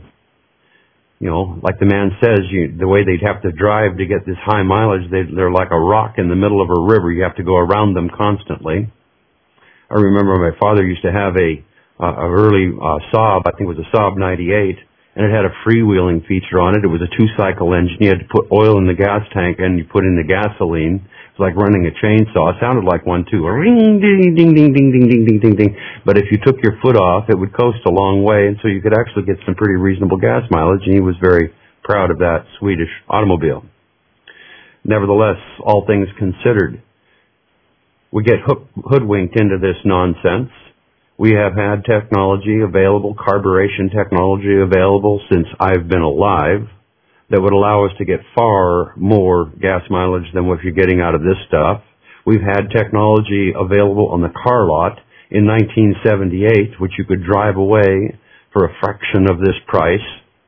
Speaker 2: Like the man says, the way they'd have to drive to get this high mileage, they're like a rock in the middle of a river. You have to go around them constantly. I remember my father used to have a early Saab, I think it was a Saab 98, and it had a freewheeling feature on it. It was a 2-cycle engine. You had to put oil in the gas tank and you put in the gasoline. It was like running a chainsaw. It sounded like one too. Ring, ding, ding, ding, ding, ding, ding, ding, ding, ding. But if you took your foot off, it would coast a long way, and so you could actually get some pretty reasonable gas mileage, and he was very proud of that Swedish automobile. Nevertheless, all things considered, we get hoodwinked into this nonsense. We have had technology available, carburation technology available since I've been alive. that would allow us to get far more gas mileage than what you're getting out of this stuff. We've had technology available on the car lot in 1978, which you could drive away for a fraction of this price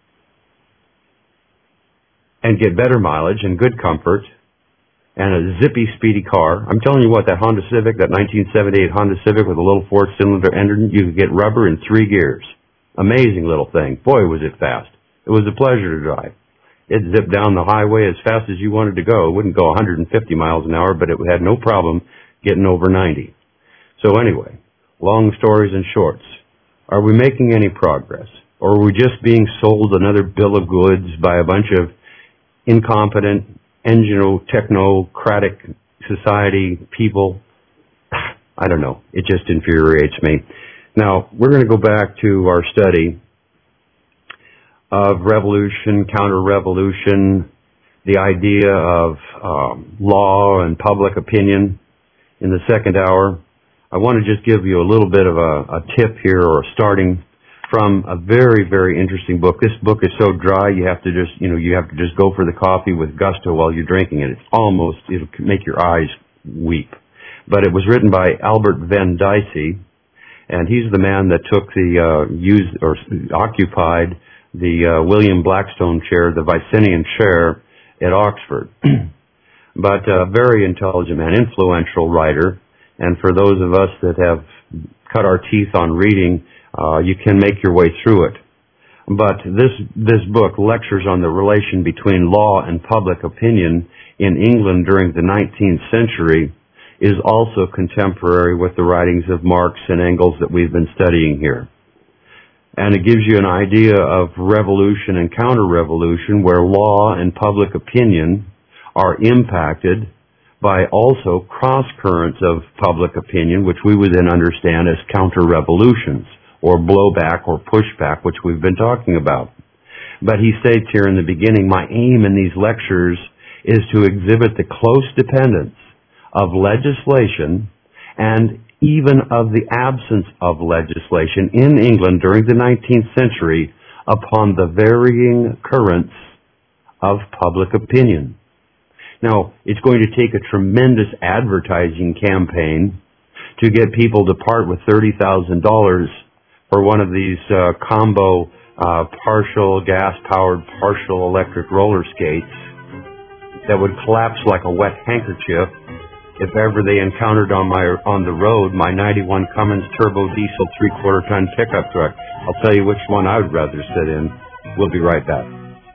Speaker 2: and get better mileage and good comfort and a zippy, speedy car. I'm telling you what, that Honda Civic, that 1978 Honda Civic with a little four-cylinder engine, you could get rubber in 3 gears. Amazing little thing. Boy, was it fast. It was a pleasure to drive. It zipped down the highway as fast as you wanted to go. It wouldn't go 150 miles an hour, but it had no problem getting over 90. So anyway, long stories and shorts. Are we making any progress? Or are we just being sold another bill of goods by a bunch of incompetent, technocratic society people? I don't know. It just infuriates me. Now, we're going to go back to our study of revolution, counter-revolution, the idea of law and public opinion in the second hour. I want to just give you a little bit of a tip here, or starting from a very, very interesting book. This book is so dry you have to just go for the coffee with gusto while you're drinking it. It'll make your eyes weep. But it was written by Albert Venn Dicey, and he's the man that took occupied the William Blackstone chair, the Vicinian chair at Oxford. But a very intelligent man, influential writer, and for those of us that have cut our teeth on reading, you can make your way through it. But this book lectures on the relation between law and public opinion in England during the 19th century, is also contemporary with the writings of Marx and Engels that we've been studying here. And it gives you an idea of revolution and counter-revolution, where law and public opinion are impacted by also cross-currents of public opinion, which we would then understand as counter-revolutions, or blowback or pushback, which we've been talking about. But he states here in the beginning, my aim in these lectures is to exhibit the close dependence of legislation and even of the absence of legislation in England during the 19th century upon the varying currents of public opinion. Now, it's going to take a tremendous advertising campaign to get people to part with $30,000 for one of these combo partial gas-powered, partial electric roller skates that would collapse like a wet handkerchief if ever they encountered on the road my 91 Cummins turbo diesel 3/4 ton pickup truck. I'll tell you which one I would rather sit in. We'll be right back.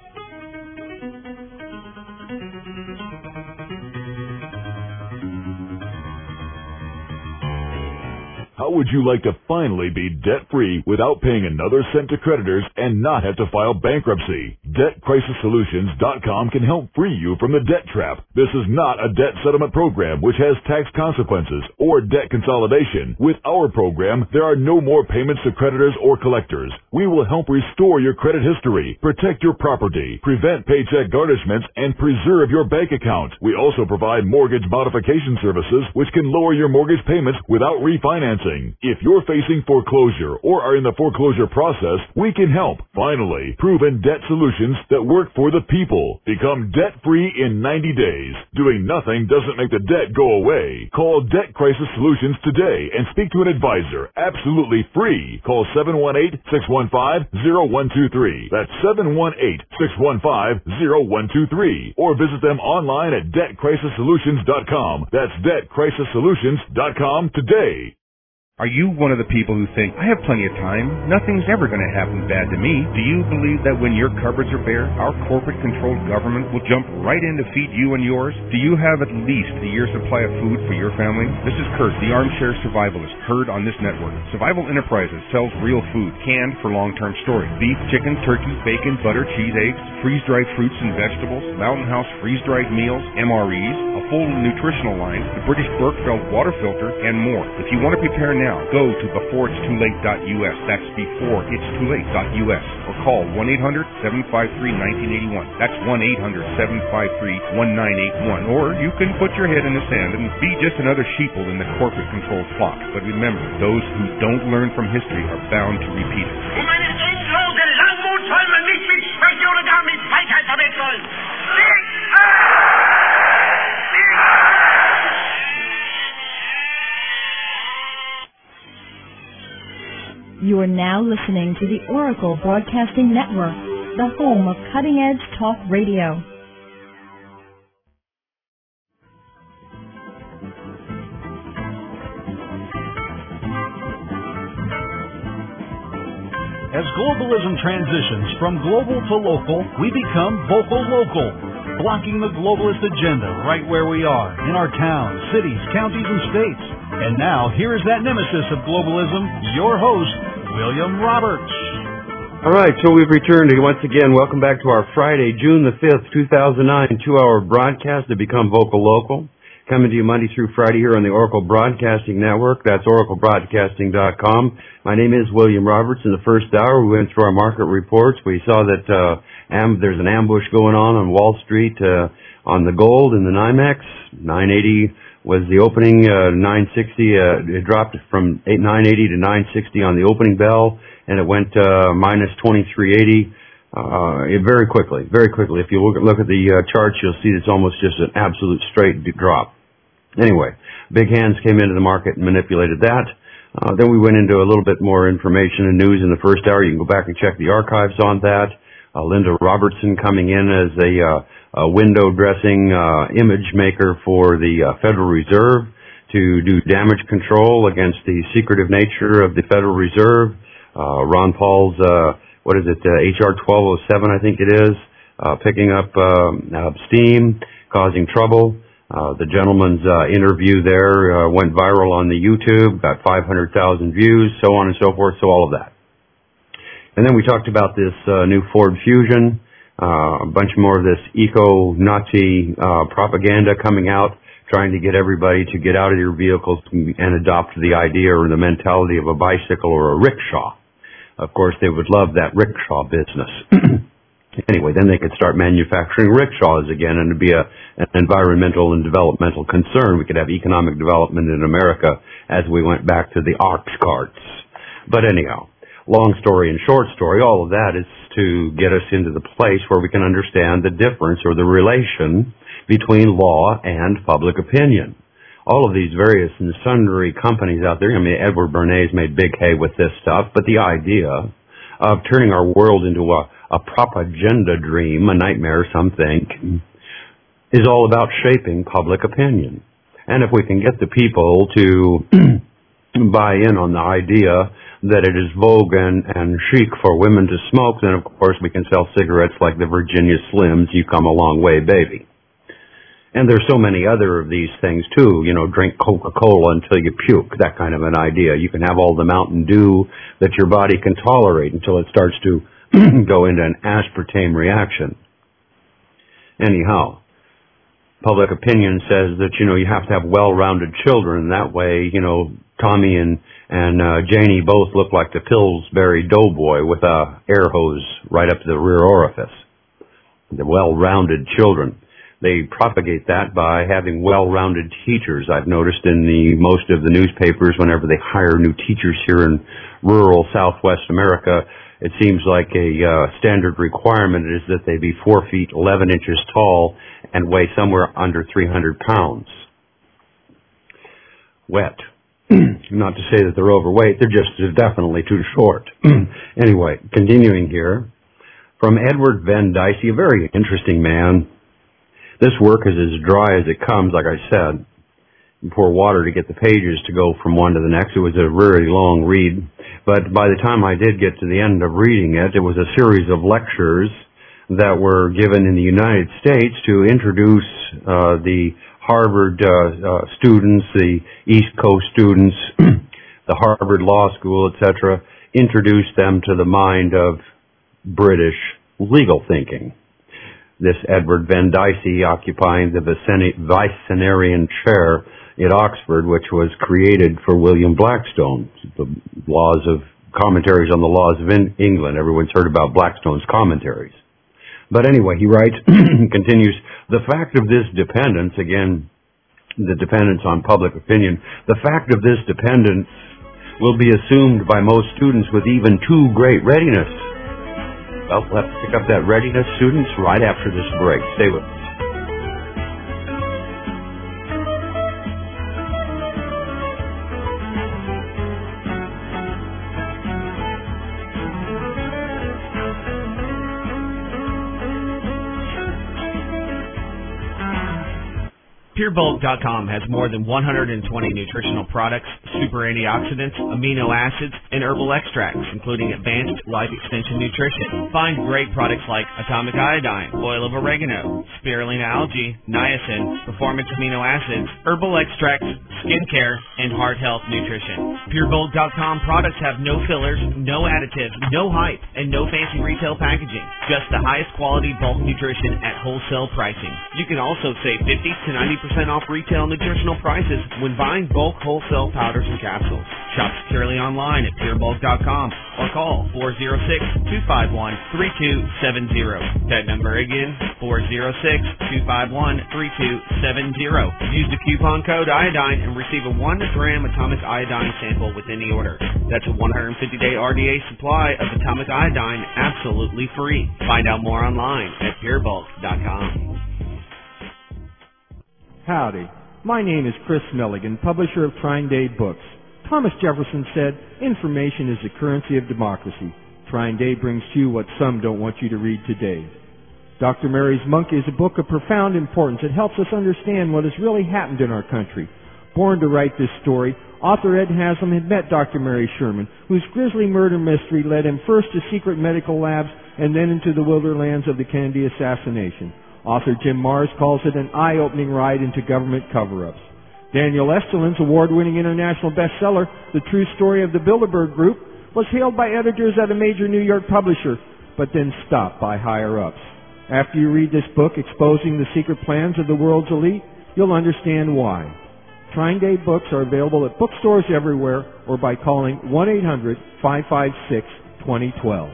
Speaker 5: How would you like to finally be debt-free without paying another cent to creditors and not have to file bankruptcy? DebtCrisisSolutions.com can help free you from the debt trap. This is not a debt settlement program which has tax consequences or debt consolidation. With our program, there are no more payments to creditors or collectors. We will help restore your credit history, protect your property, prevent paycheck garnishments, and preserve your bank account. We also provide mortgage modification services which can lower your mortgage payments without refinancing. If you're facing foreclosure or are in the foreclosure process, we can help. Finally, proven debt solutions that work for the people. Become debt-free in 90 days. Doing nothing doesn't make the debt go away. Call Debt Crisis Solutions today and speak to an advisor. Absolutely free. Call 718-615-0123. That's 718-615-0123. Or visit them online at DebtCrisisSolutions.com. That's DebtCrisisSolutions.com today.
Speaker 6: Are you one of the people who think, I have plenty of time, nothing's ever going to happen bad to me? Do you believe that when your cupboards are bare, our corporate-controlled government will jump right in to feed you and yours? Do you have at least a year's supply of food for your family? This is Kurt, the armchair survivalist, heard on this network. Survival Enterprises sells real food, canned for long-term storage. Beef, chicken, turkey, bacon, butter, cheese, eggs, freeze-dried fruits and vegetables, Mountain House freeze-dried meals, MREs, a full nutritional line, the British Berkfeld water filter, and more. If you want to prepare now, go to beforeitstoolate.us. That's beforeitstoolate.us. Or call 1-800-753-1981. That's 1-800-753-1981. Or you can put your head in the sand and be just another sheeple in the corporate-controlled flock. But remember, those who don't learn from history are bound to repeat it.
Speaker 7: Um eine endlose Langmut soll man nicht mit Schwäche oder gar mit Feigheit verwechseln.
Speaker 17: You are now listening to the Oracle Broadcasting Network, the home of cutting-edge talk radio.
Speaker 1: As globalism transitions from global to local, we become vocal local, blocking the globalist agenda right where we are, in our towns, cities, counties, and states. And now, here is that nemesis of globalism, your host, William Roberts.
Speaker 2: All right, so we've returned once again. Welcome back to our Friday, June the 5th, 2009, 2-hour broadcast to Become Vocal Local. Coming to you Monday through Friday here on the Oracle Broadcasting Network. That's oraclebroadcasting.com. My name is William Roberts. In the first hour, we went through our market reports. We saw that there's an ambush going on Wall Street on the gold and the NYMEX. 980 was the opening, 960. It dropped from 980 to 960 on the opening bell, and it went minus 2380 very quickly. If you look at the charts, you'll see it's almost just an absolute straight drop. Anyway, big hands came into the market and manipulated that. Then we went into a little bit more information and news in the first hour. You can go back and check the archives on that. Linda Robertson coming in as a window dressing image maker for the Federal Reserve to do damage control against the secretive nature of the Federal Reserve. Ron Paul's, HR 1207, I think it is, picking up steam, causing trouble. The gentleman's interview there went viral on the YouTube, got 500,000 views, so on and so forth, so all of that. And then we talked about this new Ford Fusion, a bunch more of this eco-Nazi propaganda coming out, trying to get everybody to get out of your vehicles and adopt the idea or the mentality of a bicycle or a rickshaw. Of course, they would love that rickshaw business. Anyway, then they could start manufacturing rickshaws again, and it'd be an environmental and developmental concern. We could have economic development in America as we went back to the ox carts. But anyhow, long story and short story, all of that is to get us into the place where we can understand the difference or the relation between law and public opinion. All of these various and sundry companies out there, Edward Bernays made big hay with this stuff, but the idea of turning our world into a propaganda dream, a nightmare, some think, is all about shaping public opinion. And if we can get the people to buy in on the idea that it is vogue and chic for women to smoke, then of course we can sell cigarettes like the Virginia Slims, you come a long way, baby. And there's so many other of these things too, drink Coca-Cola until you puke, that kind of an idea. You can have all the Mountain Dew that your body can tolerate until it starts to go into an aspartame reaction. Anyhow, public opinion says that, you have to have well-rounded children. That way, Tommy and Janie both look like the Pillsbury Doughboy with a air hose right up to the rear orifice. The well-rounded children. They propagate that by having well-rounded teachers. I've noticed in most of the newspapers, whenever they hire new teachers here in rural Southwest America, it seems like a standard requirement is that they be 4 feet 11 inches tall and weigh somewhere under 300 pounds. Wet. Not to say that they're overweight, they're definitely too short. Anyway, continuing here. From Edward Van Dicey, a very interesting man. This work is as dry as it comes, like I said. You pour water to get the pages to go from one to the next. It was a very long read. But by the time I did get to the end of reading it, it was a series of lectures that were given in the United States to introduce the Harvard students, the East Coast students, the Harvard Law School, etc., introduce them to the mind of British legal thinking. This Edward Van Dicey occupying the Vicenarian chair at Oxford, which was created for William Blackstone, the commentaries on the laws of England. Everyone's heard about Blackstone's commentaries. But anyway, he writes, continues, the fact of this dependence, again, the dependence on public opinion, the fact of this dependence will be assumed by most students with even too great readiness. Well, we'll have to pick up that readiness, students, right after this break. Stay with us.
Speaker 8: PureBulk.com has more than 120 nutritional products, super antioxidants, amino acids, and herbal extracts, including advanced life extension nutrition. Find great products like atomic iodine, oil of oregano, spirulina algae, niacin, performance amino acids, herbal extracts, skincare, and heart health nutrition. PureBulk.com products have no fillers, no additives, no hype, and no fancy retail packaging. Just the highest quality bulk nutrition at wholesale pricing. You can also save 50 to 90% off retail nutritional prices when buying bulk wholesale powders and capsules. Shop securely online at PureBulk.com or call 406-251-3270. That number again, 406-251-3270. Use the coupon code iodine and receive a 1-gram atomic iodine sample with any order. That's a 150-day RDA supply of atomic iodine absolutely free. Find out more online at PureBulk.com.
Speaker 9: Howdy. My name is Chris Milligan, publisher of Trine Day Books. Thomas Jefferson said, information is the currency of democracy. Trine Day brings to you what some don't want you to read today. Dr. Mary's Monkey is a book of profound importance. It helps us understand what has really happened in our country. Born to write this story, author Ed Haslam had met Dr. Mary Sherman, whose grisly murder mystery led him first to secret medical labs and then into the wilderlands of the Kennedy assassination. Author Jim Marrs calls it an eye-opening ride into government cover-ups. Daniel Esterlin's award-winning international bestseller, The True Story of the Bilderberg Group, was hailed by editors at a major New York publisher, but then stopped by higher-ups. After you read this book exposing the secret plans of the world's elite, you'll understand why. Trine Day books are available at bookstores everywhere or by calling 1-800-556-2012.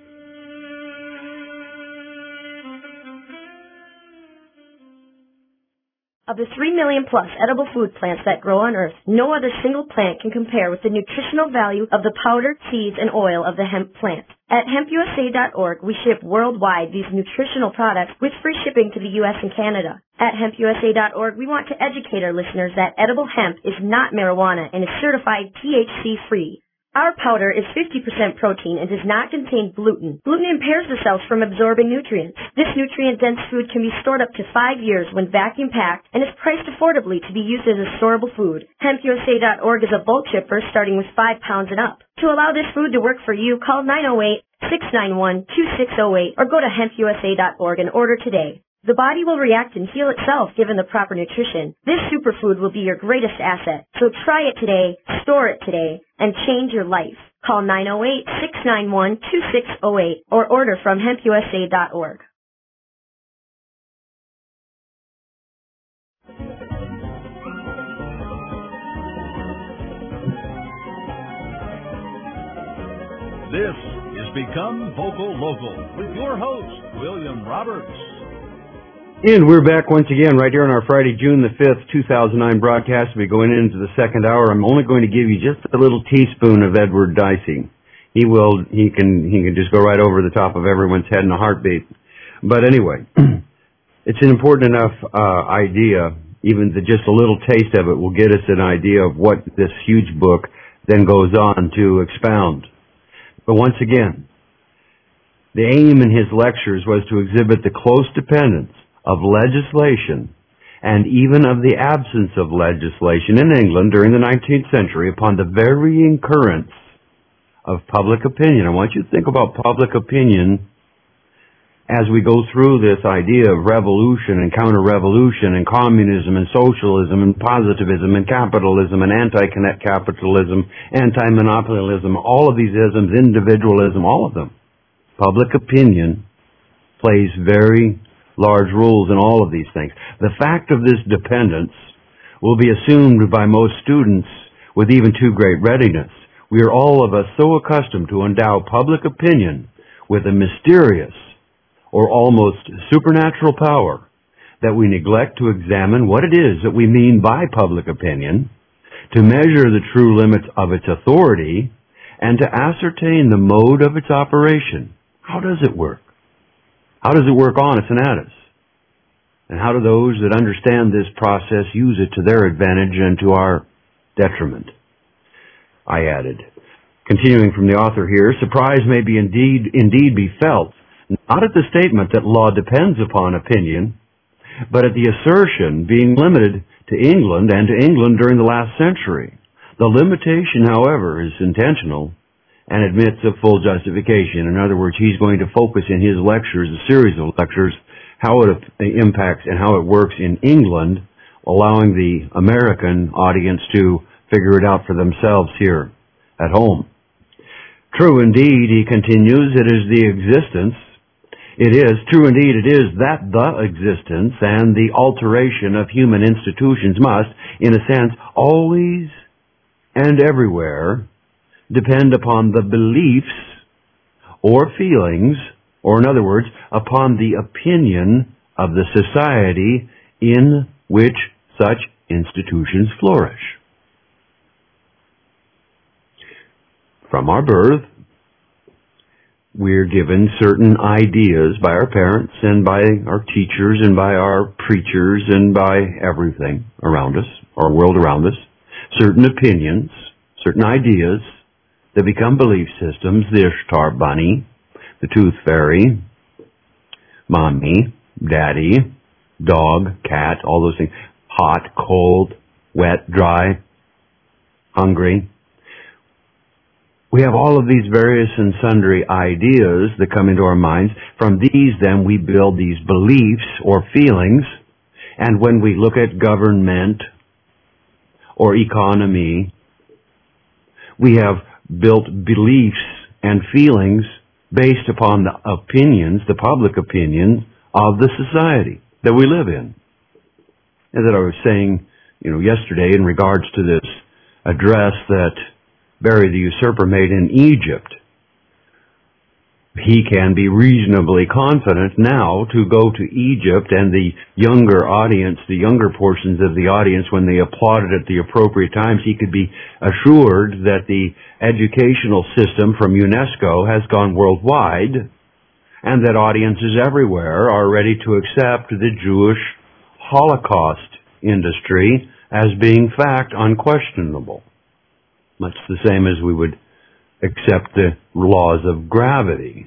Speaker 12: Of the 3 million plus edible food plants that grow on Earth, no other single plant can compare with the nutritional value of the powder, seeds, and oil of the hemp plant. At hempusa.org, we ship worldwide these nutritional products with free shipping to the U.S. and Canada. At hempusa.org, we want to educate our listeners that edible hemp is not marijuana and is certified THC-free. Our powder is 50% protein and does not contain gluten. Gluten impairs the cells from absorbing nutrients. This nutrient-dense food can be stored up to 5 years when vacuum-packed and is priced affordably to be used as a storable food. HempUSA.org is a bulk shipper starting with 5 pounds and up. To allow this food to work for you, call 908-691-2608 or go to hempusa.org and order today. The body will react and heal itself given the proper nutrition. This superfood will be your greatest asset. So try it today, store it today, and change your life. Call 908-691-2608 or order from hempusa.org.
Speaker 1: This is Become Vocal Local with your host, William Roberts.
Speaker 2: And we're back once again right here on our Friday, June the 5th, 2009 broadcast. We're going into the second hour. I'm only going to give you just a little teaspoon of Edward Dicey. He can just go right over the top of everyone's head in a heartbeat. But anyway, it's an important enough idea, even just a little taste of it will get us an idea of what this huge book then goes on to expound. But once again, the aim in his lectures was to exhibit the close dependence of legislation and even of the absence of legislation in England during the 19th century upon the varying currents of public opinion. I want you to think about public opinion as we go through this idea of revolution and counter-revolution and communism and socialism and positivism and capitalism and anti-capitalism, anti-monopolism, all of these isms, individualism, all of them. Public opinion plays very large roles in all of these things. The fact of this dependence will be assumed by most students with even too great readiness. We are all of us so accustomed to endow public opinion with a mysterious or almost supernatural power that we neglect to examine what it is that we mean by public opinion, to measure the true limits of its authority, and to ascertain the mode of its operation. How does it work? How does it work on us and at us? And how do those that understand this process use it to their advantage and to our detriment? I added. Continuing from the author here, surprise may be indeed be felt, not at the statement that law depends upon opinion, but at the assertion being limited to England and to England during the last century. The limitation, however, is intentional and admits of full justification. In other words, he's going to focus in his lectures, a series of lectures, how it impacts and how it works in England, allowing the American audience to figure it out for themselves here at home. True indeed, he continues, it is true indeed it is that the existence and the alteration of human institutions must, in a sense, always and everywhere depend upon the beliefs or feelings, or in other words, upon the opinion of the society in which such institutions flourish. From our birth, we're given certain ideas by our parents and by our teachers and by our preachers and by everything around us, our world around us, certain opinions, certain ideas that become belief systems, the Ishtar Bunny, the Tooth Fairy, Mommy, Daddy, dog, cat, all those things, hot, cold, wet, dry, hungry. We have all of these various and sundry ideas that come into our minds. From these, then, we build these beliefs or feelings, and when we look at government or economy, we have built beliefs and feelings based upon the opinions, the public opinion of the society that we live in. And that I was saying, yesterday in regards to this address that Barry the Usurper made in Egypt. He can be reasonably confident now to go to Egypt, and the younger audience, the younger portions of the audience, when they applauded at the appropriate times, he could be assured that the educational system from UNESCO has gone worldwide, and that audiences everywhere are ready to accept the Jewish Holocaust industry as being fact unquestionable. Much the same as we would accept the laws of gravity.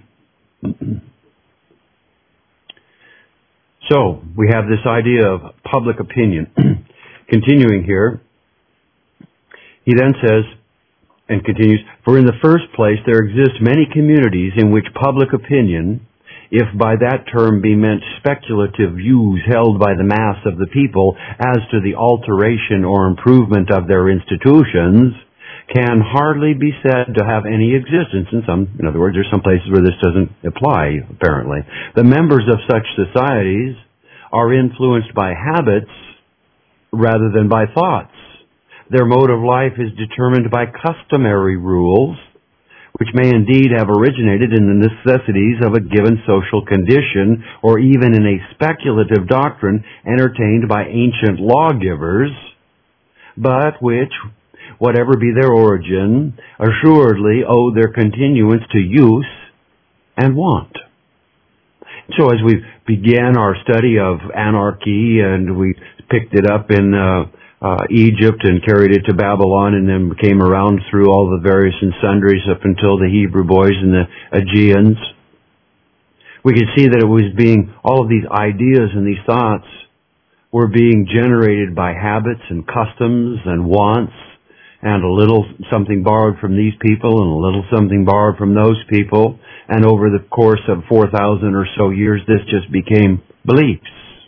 Speaker 2: So, we have this idea of public opinion. Continuing here, he then says, and continues, for in the first place there exist many communities in which public opinion, if by that term be meant speculative views held by the mass of the people as to the alteration or improvement of their institutions, can hardly be said to have any existence in other words, there's some places where this doesn't apply, apparently. The members of such societies are influenced by habits rather than by thoughts. Their mode of life is determined by customary rules, which may indeed have originated in the necessities of a given social condition, or even in a speculative doctrine entertained by ancient lawgivers, but which, whatever be their origin, assuredly owe their continuance to use and want. So as we began our study of anarchy, and we picked it up in Egypt and carried it to Babylon, and then came around through all the various and sundries up until the Hebrew boys and the Aegeans, we could see that it was all of these ideas and these thoughts were being generated by habits and customs and wants, and a little something borrowed from these people and a little something borrowed from those people. And over the course of 4,000 or so years, this just became beliefs.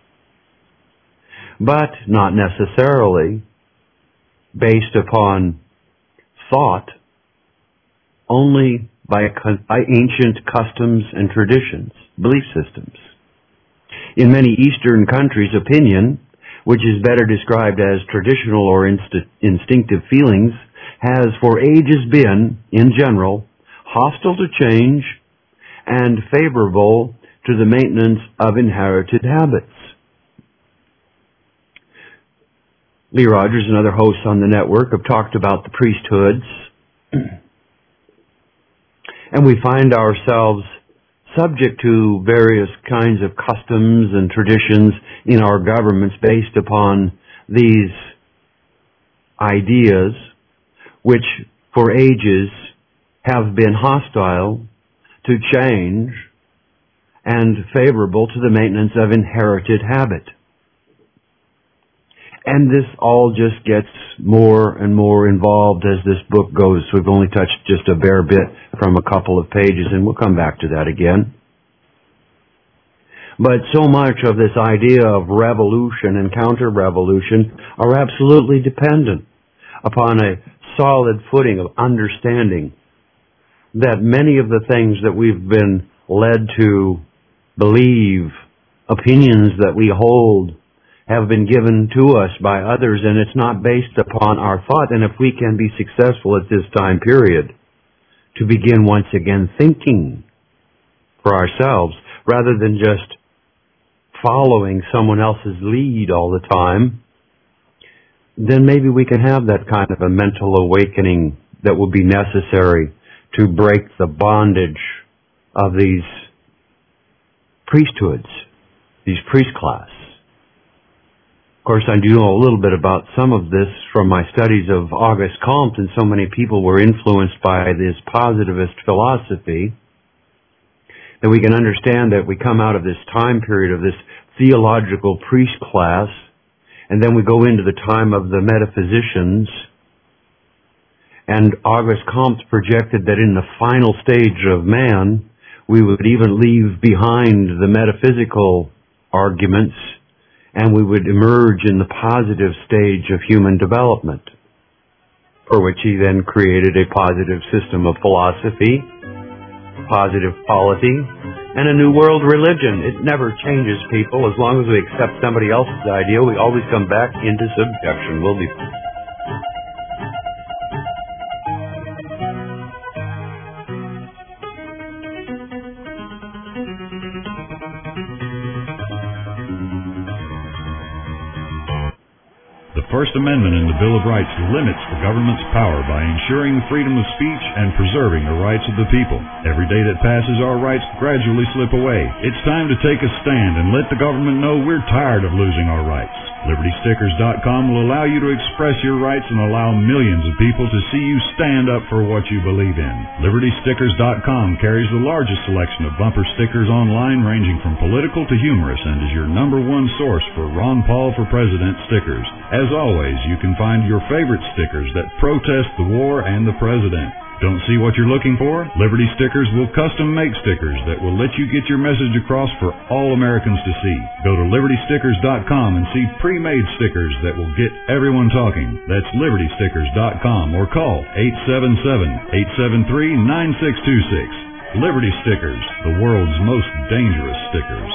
Speaker 2: But not necessarily based upon thought, only by ancient customs and traditions, belief systems. In many Eastern countries, opinion, which is better described as traditional or instinctive feelings, has for ages been, in general, hostile to change and favorable to the maintenance of inherited habits. Lee Rogers and other hosts on the network have talked about the priesthoods, and we find ourselves subject to various kinds of customs and traditions in our governments based upon these ideas, which for ages have been hostile to change and favorable to the maintenance of inherited habit. And this all just gets more and more involved as this book goes. We've only touched just a bare bit from a couple of pages, and we'll come back to that again. But so much of this idea of revolution and counter-revolution are absolutely dependent upon a solid footing of understanding that many of the things that we've been led to believe, opinions that we hold, have been given to us by others, and it's not based upon our thought. And if we can be successful at this time period to begin once again thinking for ourselves rather than just following someone else's lead all the time, then maybe we can have that kind of a mental awakening that will be necessary to break the bondage of these priesthoods, these priest class. Of course, I do know a little bit about some of this from my studies of Auguste Comte, and so many people were influenced by this positivist philosophy that we can understand that we come out of this time period of this theological priest class, and then we go into the time of the metaphysicians. And Auguste Comte projected that in the final stage of man, we would even leave behind the metaphysical arguments, and we would emerge in the positive stage of human development, for which he then created a positive system of philosophy, positive polity, and a new world religion. It never changes people. As long as we accept somebody else's idea, we always come back into subjection. We'll be...
Speaker 13: The First Amendment in the Bill of Rights limits the government's power by ensuring freedom of speech and preserving the rights of the people. Every day that passes, our rights gradually slip away. It's time to take a stand and let the government know we're tired of losing our rights. LibertyStickers.com will allow you to express your rights and allow millions of people to see you stand up for what you believe in. LibertyStickers.com carries the largest selection of bumper stickers online, ranging from political to humorous, and is your #1 source for Ron Paul for President stickers. As always, you can find your favorite stickers that protest the war and the president. Don't see what you're looking for? Liberty Stickers will custom make stickers that will let you get your message across for all Americans to see. Go to LibertyStickers.com and see pre-made stickers that will get everyone talking. That's LibertyStickers.com or call 877-873-9626. Liberty Stickers, the world's most dangerous stickers.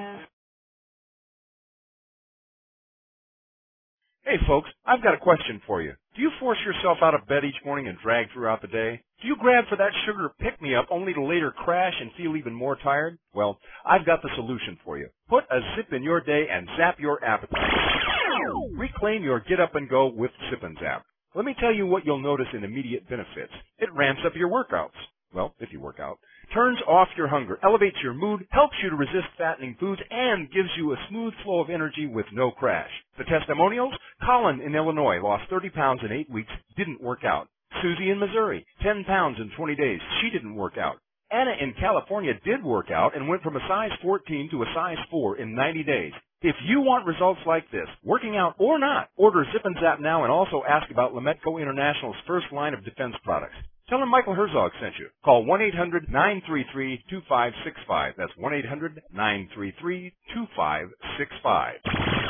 Speaker 14: Hey folks, I've got a question for you. Do you force yourself out of bed each morning and drag throughout the day? Do you grab for that sugar pick-me-up only to later crash and feel even more tired? Well, I've got the solution for you. Put a zip in your day and zap your appetite. Reclaim your get up and go with Zip and Zap. Let me tell you what you'll notice in immediate benefits. It ramps up your workouts. Well, if you work out. Turns off your hunger, elevates your mood, helps you to resist fattening foods, and gives you a smooth flow of energy with no crash. The testimonials? Colin in Illinois lost 30 pounds in 8 weeks, didn't work out. Susie in Missouri, 10 pounds in 20 days, she didn't work out. Anna in California did work out and went from a size 14 to a size 4 in 90 days. If you want results like this, working out or not, order Zip and Zap now and also ask about Lametco International's first line of defense products. Tell them Michael Herzog sent you. Call 1-800-933-2565. That's 1-800-933-2565.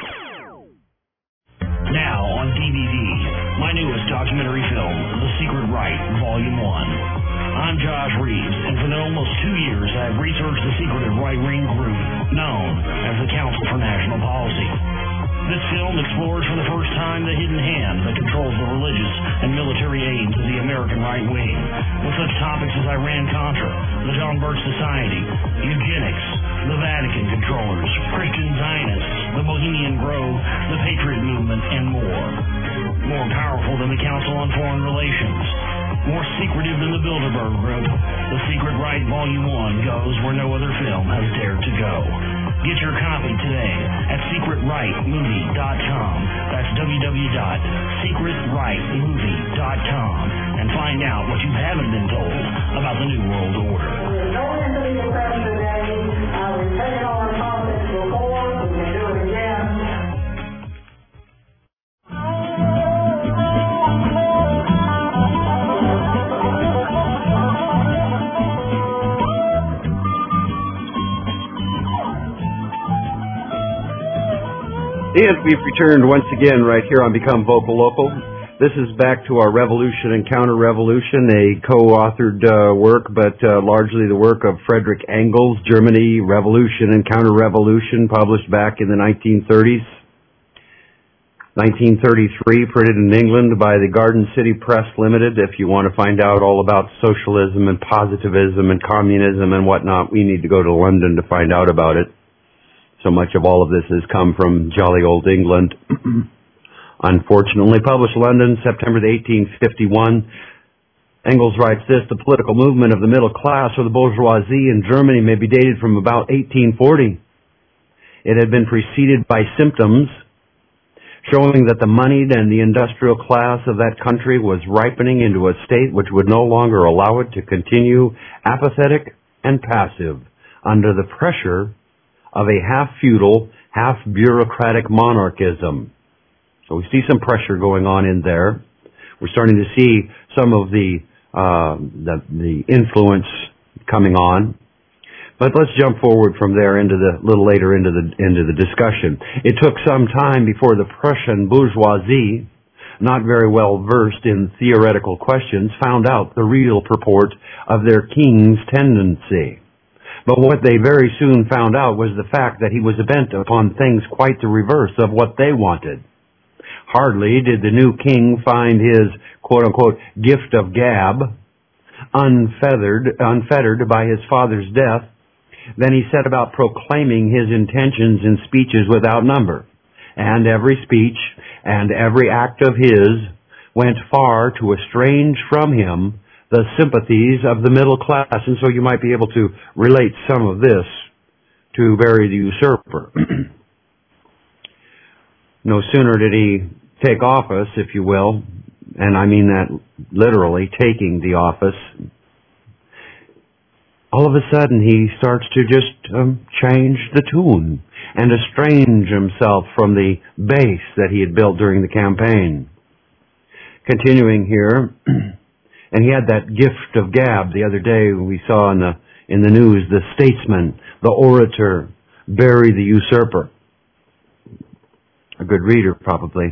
Speaker 15: Now on DVD, my newest documentary film, The Secret Right, Volume 1. I'm Josh Reeves, and for almost 2 years I have researched the secretive right-wing group known as the Council for National Policy. This film explores for the first time the hidden hand that controls the religious and military aims of the American right wing, with such topics as Iran-Contra, the John Birch Society, eugenics, the Vatican controllers, Christian Zionists, the Bohemian Grove, the Patriot Movement, and more. More powerful than the Council on Foreign Relations. More secretive than the Bilderberg Group, The Secret Right Volume 1 goes where no other film has dared to go. Get your copy today at secretrightmovie.com. That's www.secretrightmovie.com and find out what you haven't been told about the New World Order.
Speaker 2: And we've returned once again right here on Become Vocal Local. This is back to our Revolution and Counter-Revolution, a co-authored work, but largely the work of Frederick Engels, Germany, Revolution and Counter-Revolution, published back in the 1930s. 1933, printed in England by the Garden City Press Limited. If you want to find out all about socialism and positivism and communism and whatnot, we need to go to London to find out about it. So much of all of this has come from jolly old England. Unfortunately, published London, September 1851. Engels writes this: the political movement of the middle class or the bourgeoisie in Germany may be dated from about 1840. It had been preceded by symptoms showing that the moneyed and the industrial class of that country was ripening into a state which would no longer allow it to continue apathetic and passive under the pressure of a half-feudal, half-bureaucratic monarchism. So we see some pressure going on in there. We're starting to see some of the influence coming on. But let's jump forward from there a little later into the discussion. It took some time before the Prussian bourgeoisie, not very well versed in theoretical questions, found out the real purport of their king's tendency. But what they very soon found out was the fact that he was bent upon things quite the reverse of what they wanted. Hardly did the new king find his quote-unquote gift of gab unfettered by his father's death, then he set about proclaiming his intentions in speeches without number. And every speech and every act of his went far to estrange from him the sympathies of the middle class. And so you might be able to relate some of this to Barry the Usurper. No sooner did he take office, if you will, and I mean that literally, taking the office, all of a sudden he starts to just change the tune and estrange himself from the base that he had built during the campaign. Continuing here, and he had that gift of gab. The other day we saw in the news the statesman, the orator, Barry the Usurper. A good reader, probably.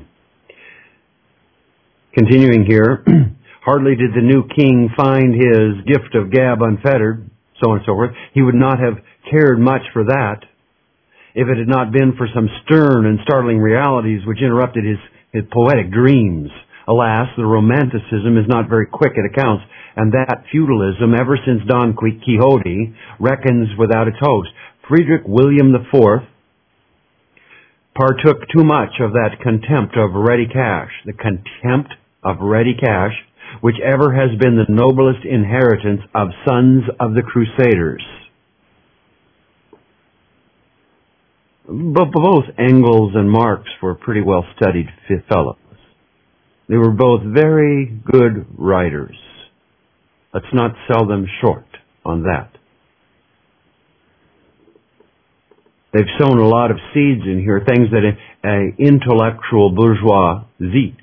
Speaker 2: Continuing here, hardly did the new king find his gift of gab unfettered, so on and so forth. He would not have cared much for that if it had not been for some stern and startling realities which interrupted his poetic dreams. Alas, the romanticism is not very quick at accounts, and that feudalism, ever since Don Quixote, reckons without its host. Friedrich William IV partook too much of that contempt of ready cash, the contempt of ready cash, which ever has been the noblest inheritance of sons of the Crusaders. But both Engels and Marx were pretty well studied fellows. They were both very good writers. Let's not sell them short on that. They've sown a lot of seeds in here, things that an intellectual bourgeoisie,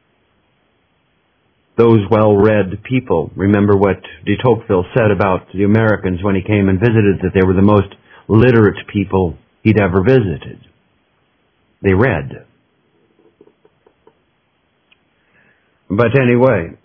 Speaker 2: those well-read people, remember what de Tocqueville said about the Americans when he came and visited, that they were the most literate people he'd ever visited. They read. But anyway,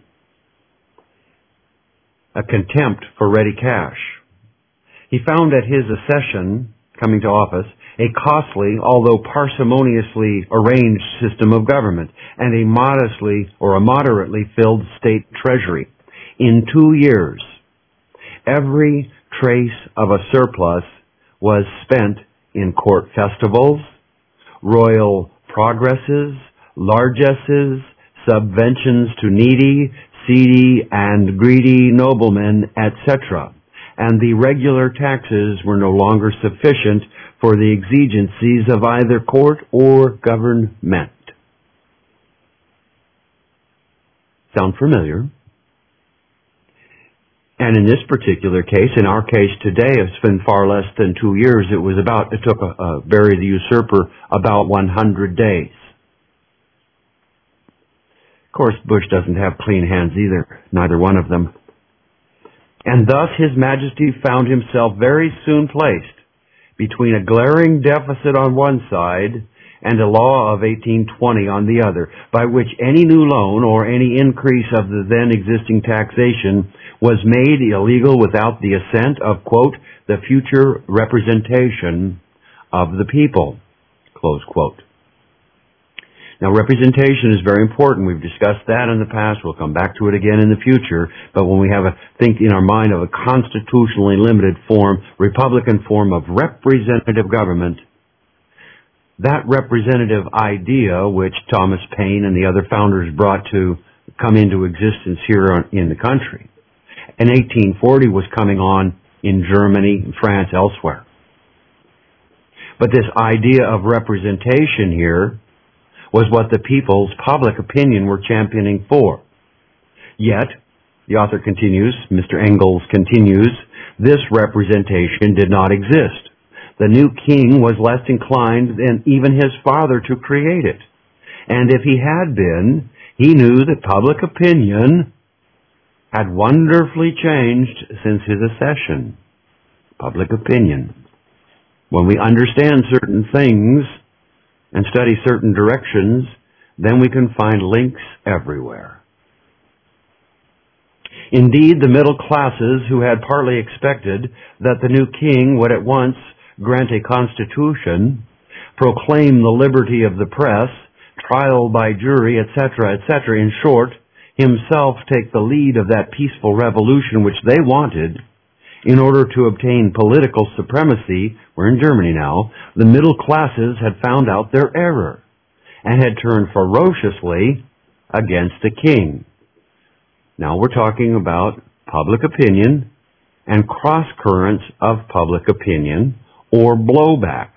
Speaker 2: a contempt for ready cash. He found at his accession, coming to office, a costly, although parsimoniously arranged system of government, and a moderately filled state treasury. In 2 years, every trace of a surplus was spent in court festivals, royal progresses, largesses, subventions to needy, seedy, and greedy noblemen, etc., and the regular taxes were no longer sufficient for the exigencies of either court or government. Sound familiar? And in this particular case, in our case today, it's been far less than 2 years. It took Barry the Usurper about 100 days. Of course, Bush doesn't have clean hands either, neither one of them. And thus His Majesty found himself very soon placed between a glaring deficit on one side and a law of 1820 on the other, by which any new loan or any increase of the then existing taxation was made illegal without the assent of, quote, the future representation of the people, close quote. Now, representation is very important. We've discussed that in the past. We'll come back to it again in the future. But when we think in our mind of a constitutionally limited form, Republican form of representative government, that representative idea, which Thomas Paine and the other founders brought to come into existence here in the country, in 1840 was coming on in Germany, France, elsewhere. But this idea of representation here was what the people's public opinion were championing for. Yet, the author continues, Mr. Engels continues, this representation did not exist. The new king was less inclined than even his father to create it. And if he had been, he knew that public opinion had wonderfully changed since his accession. Public opinion. When we understand certain things and study certain directions, then we can find links everywhere. Indeed, the middle classes, who had partly expected that the new king would at once grant a constitution, proclaim the liberty of the press, trial by jury, etc., etc., in short, himself take the lead of that peaceful revolution which they wanted, in order to obtain political supremacy, we're in Germany now, the middle classes had found out their error and had turned ferociously against the king. Now we're talking about public opinion and cross-currents of public opinion or blowback.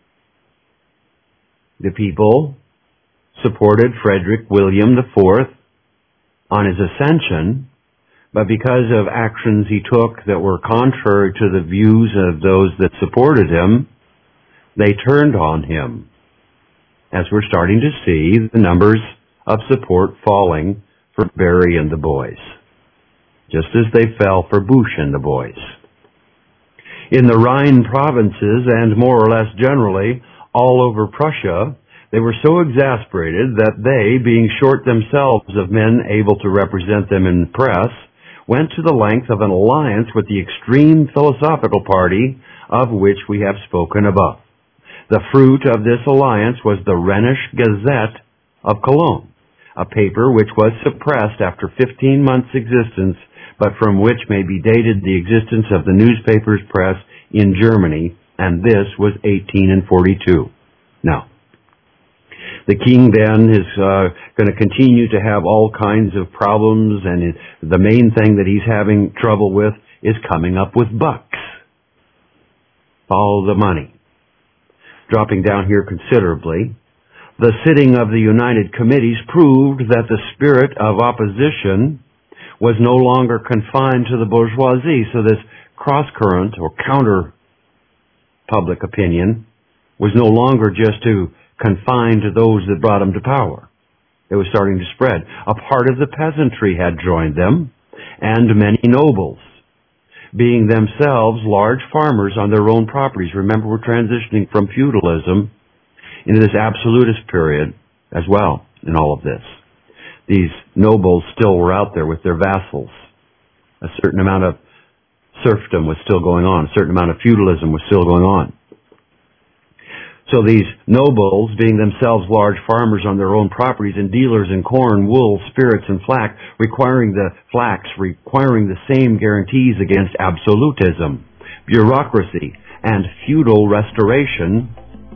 Speaker 2: The people supported Frederick William IV on his ascension, but because of actions he took that were contrary to the views of those that supported him, they turned on him. As we're starting to see the numbers of support falling for Berry and the boys, just as they fell for Bush and the boys. In the Rhine provinces and more or less generally all over Prussia, they were so exasperated that they, being short themselves of men able to represent them in the press, went to the length of an alliance with the extreme philosophical party of which we have spoken above. The fruit of this alliance was the Rhenish Gazette of Cologne, a paper which was suppressed after 15 months' existence, but from which may be dated the existence of the newspaper's press in Germany, and this was 1842. Now, the king then is going to continue to have all kinds of problems, and the main thing that he's having trouble with is coming up with bucks. Follow the money. Dropping down here considerably, the sitting of the United Committees proved that the spirit of opposition was no longer confined to the bourgeoisie, so this cross-current or counter public opinion was no longer just confined to those that brought them to power. It was starting to spread. A part of the peasantry had joined them, and many nobles, being themselves large farmers on their own properties. Remember, we're transitioning from feudalism into this absolutist period as well in all of this. These nobles still were out there with their vassals. A certain amount of serfdom was still going on. A certain amount of feudalism was still going on. So these nobles, being themselves large farmers on their own properties and dealers in corn, wool, spirits, and flax, requiring the same guarantees against absolutism, bureaucracy, and feudal restoration,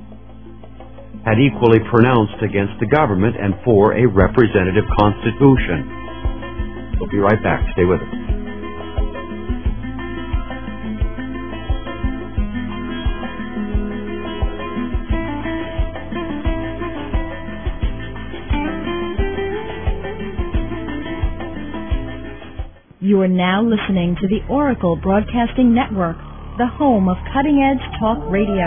Speaker 2: had equally pronounced against the government and for a representative constitution. We'll be right back. Stay with us.
Speaker 17: You are now listening to the Oracle Broadcasting Network, the home of cutting-edge talk radio.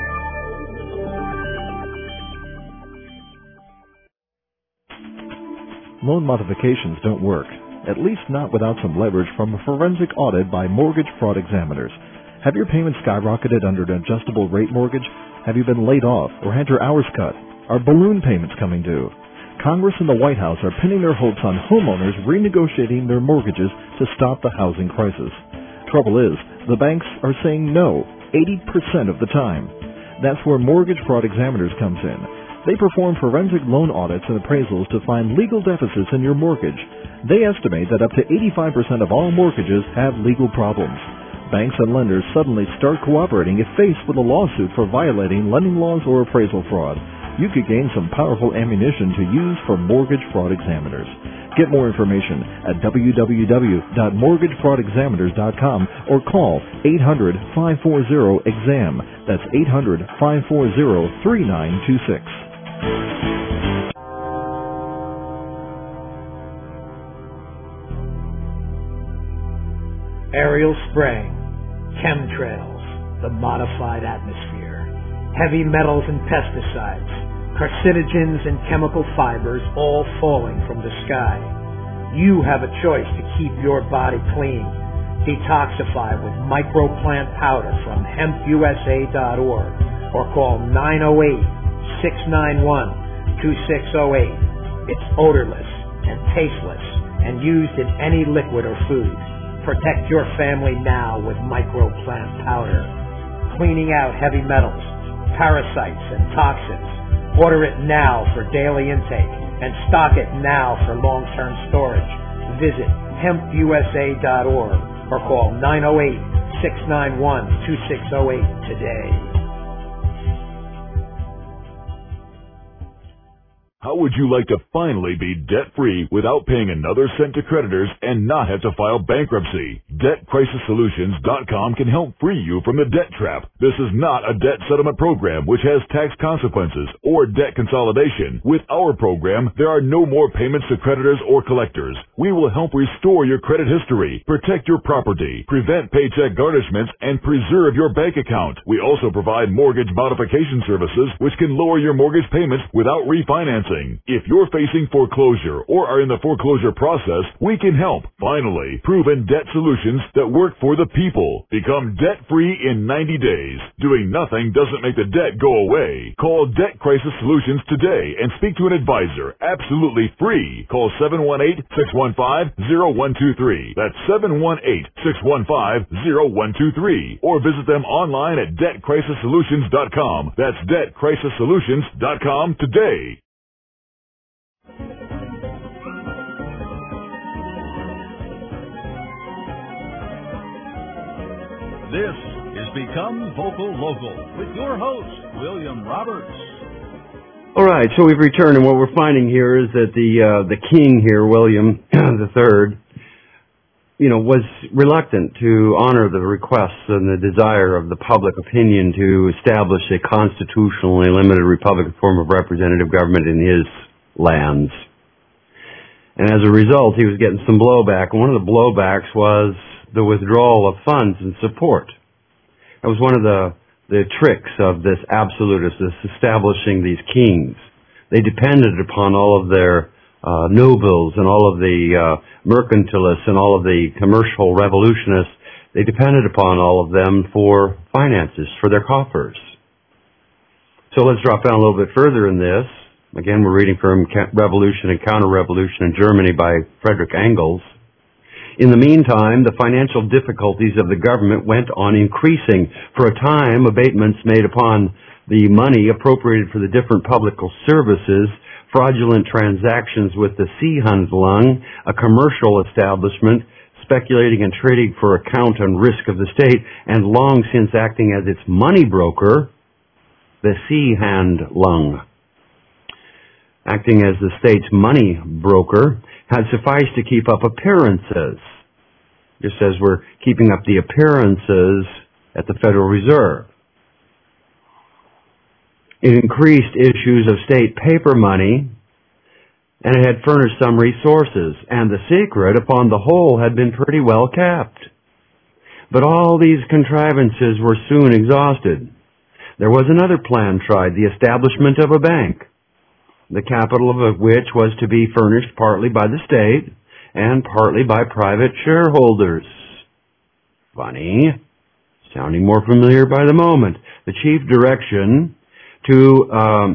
Speaker 3: Loan modifications don't work, at least not without some leverage from a forensic audit by mortgage fraud examiners. Have your payments skyrocketed under an adjustable rate mortgage? Have you been laid off or had your hours cut? Are balloon payments coming due? Congress and the White House are pinning their hopes on homeowners renegotiating their mortgages to stop the housing crisis. Trouble is, the banks are saying no 80% of the time. That's where Mortgage Fraud Examiners comes in. They perform forensic loan audits and appraisals to find legal deficits in your mortgage. They estimate that up to 85% of all mortgages have legal problems. Banks and lenders suddenly start cooperating if faced with a lawsuit for violating lending laws or appraisal fraud. You could gain some powerful ammunition to use for Mortgage Fraud Examiners. Get more information at www.mortgagefraudexaminers.com or call 800-540-EXAM. That's 800-540-3926.
Speaker 4: Aerial spraying, chemtrails, the modified atmosphere, heavy metals and pesticides, carcinogens and chemical fibers all falling from the sky. You have a choice to keep your body clean. Detoxify with microplant powder from hempusa.org or call 908-691-2608. It's odorless and tasteless and used in any liquid or food. Protect your family now with microplant powder. Cleaning out heavy metals, parasites, and toxins. Order it now for daily intake and stock it now for long-term storage. Visit hempusa.org or call 908-691-2608 today.
Speaker 5: How would you like to finally be debt-free without paying another cent to creditors and not have to file bankruptcy? DebtCrisisSolutions.com can help free you from the debt trap. This is not a debt settlement program which has tax consequences or debt consolidation. With our program, there are no more payments to creditors or collectors. We will help restore your credit history, protect your property, prevent paycheck garnishments, and preserve your bank account. We also provide mortgage modification services which can lower your mortgage payments without refinancing. If you're facing foreclosure or are in the foreclosure process, we can help. Finally, proven debt solutions that work for the people. Become debt-free in 90 days. Doing nothing doesn't make the debt go away. Call Debt Crisis Solutions today and speak to an advisor. Absolutely free. Call 718-615-0123. That's 718-615-0123. Or visit them online at DebtCrisisSolutions.com. That's DebtCrisisSolutions.com today.
Speaker 1: This is Become Vocal Local with your host, William Roberts.
Speaker 2: All right, so we've returned, and what we're finding here is that the king here, William III, was reluctant to honor the requests and the desire of the public opinion to establish a constitutionally limited republican form of representative government in his lands. And as a result, he was getting some blowback, and one of the blowbacks was the withdrawal of funds and support. That was one of the tricks of this absolutist, this establishing these kings. They depended upon all of their nobles and all of the mercantilists and all of the commercial revolutionists. They depended upon all of them for finances, for their coffers. So let's drop down a little bit further in this. Again, we're reading from Revolution and Counter-Revolution in Germany by Friedrich Engels. In the meantime, the financial difficulties of the government went on increasing. For a time, abatements made upon the money appropriated for the different public services, fraudulent transactions with the Seehandlung, a commercial establishment speculating and trading for account and risk of the state, and long since acting as its money broker, the Seehandlung, acting as the state's money broker, had sufficed to keep up appearances. Just as we're keeping up the appearances at the Federal Reserve. It increased issues of state paper money, and it had furnished some resources, and the secret, upon the whole, had been pretty well kept. But all these contrivances were soon exhausted. There was another plan tried, the establishment of a bank, the capital of which was to be furnished partly by the state and partly by private shareholders. Funny. sounding more familiar by the moment. The chief direction to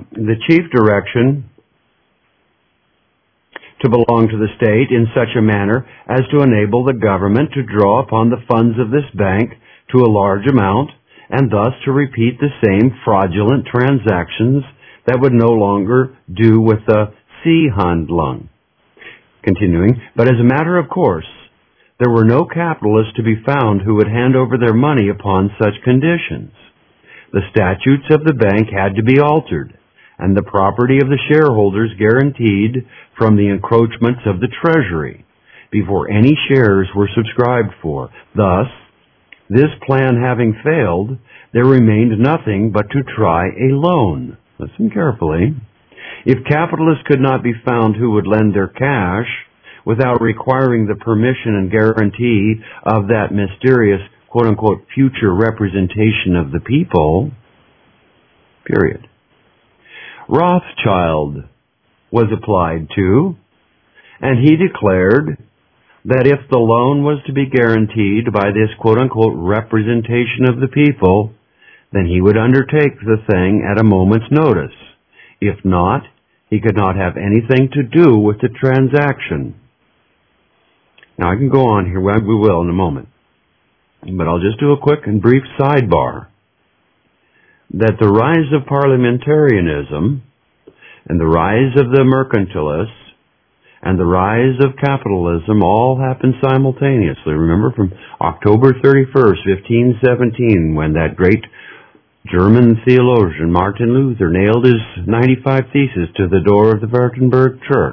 Speaker 2: belong to the state in such a manner as to enable the government to draw upon the funds of this bank to a large amount, and thus to repeat the same fraudulent transactions that would no longer do with the Seehandlung. Continuing, but as a matter of course, there were no capitalists to be found who would hand over their money upon such conditions. The statutes of the bank had to be altered, and the property of the shareholders guaranteed from the encroachments of the Treasury before any shares were subscribed for. Thus, this plan having failed, there remained nothing but to try a loan. Listen carefully. If capitalists could not be found who would lend their cash without requiring the permission and guarantee of that mysterious, quote-unquote, future representation of the people, period. Rothschild was applied to, and he declared that if the loan was to be guaranteed by this quote-unquote representation of the people, then he would undertake the thing at a moment's notice. If not, he could not have anything to do with the transaction. Now I can go on here, we will in a moment, but I'll just do a quick and brief sidebar. That the rise of parliamentarianism and the rise of the mercantilists and the rise of capitalism all happened simultaneously. Remember, from October 31st, 1517, when that great German theologian Martin Luther nailed his 95 Theses to the door of the Wittenberg Church.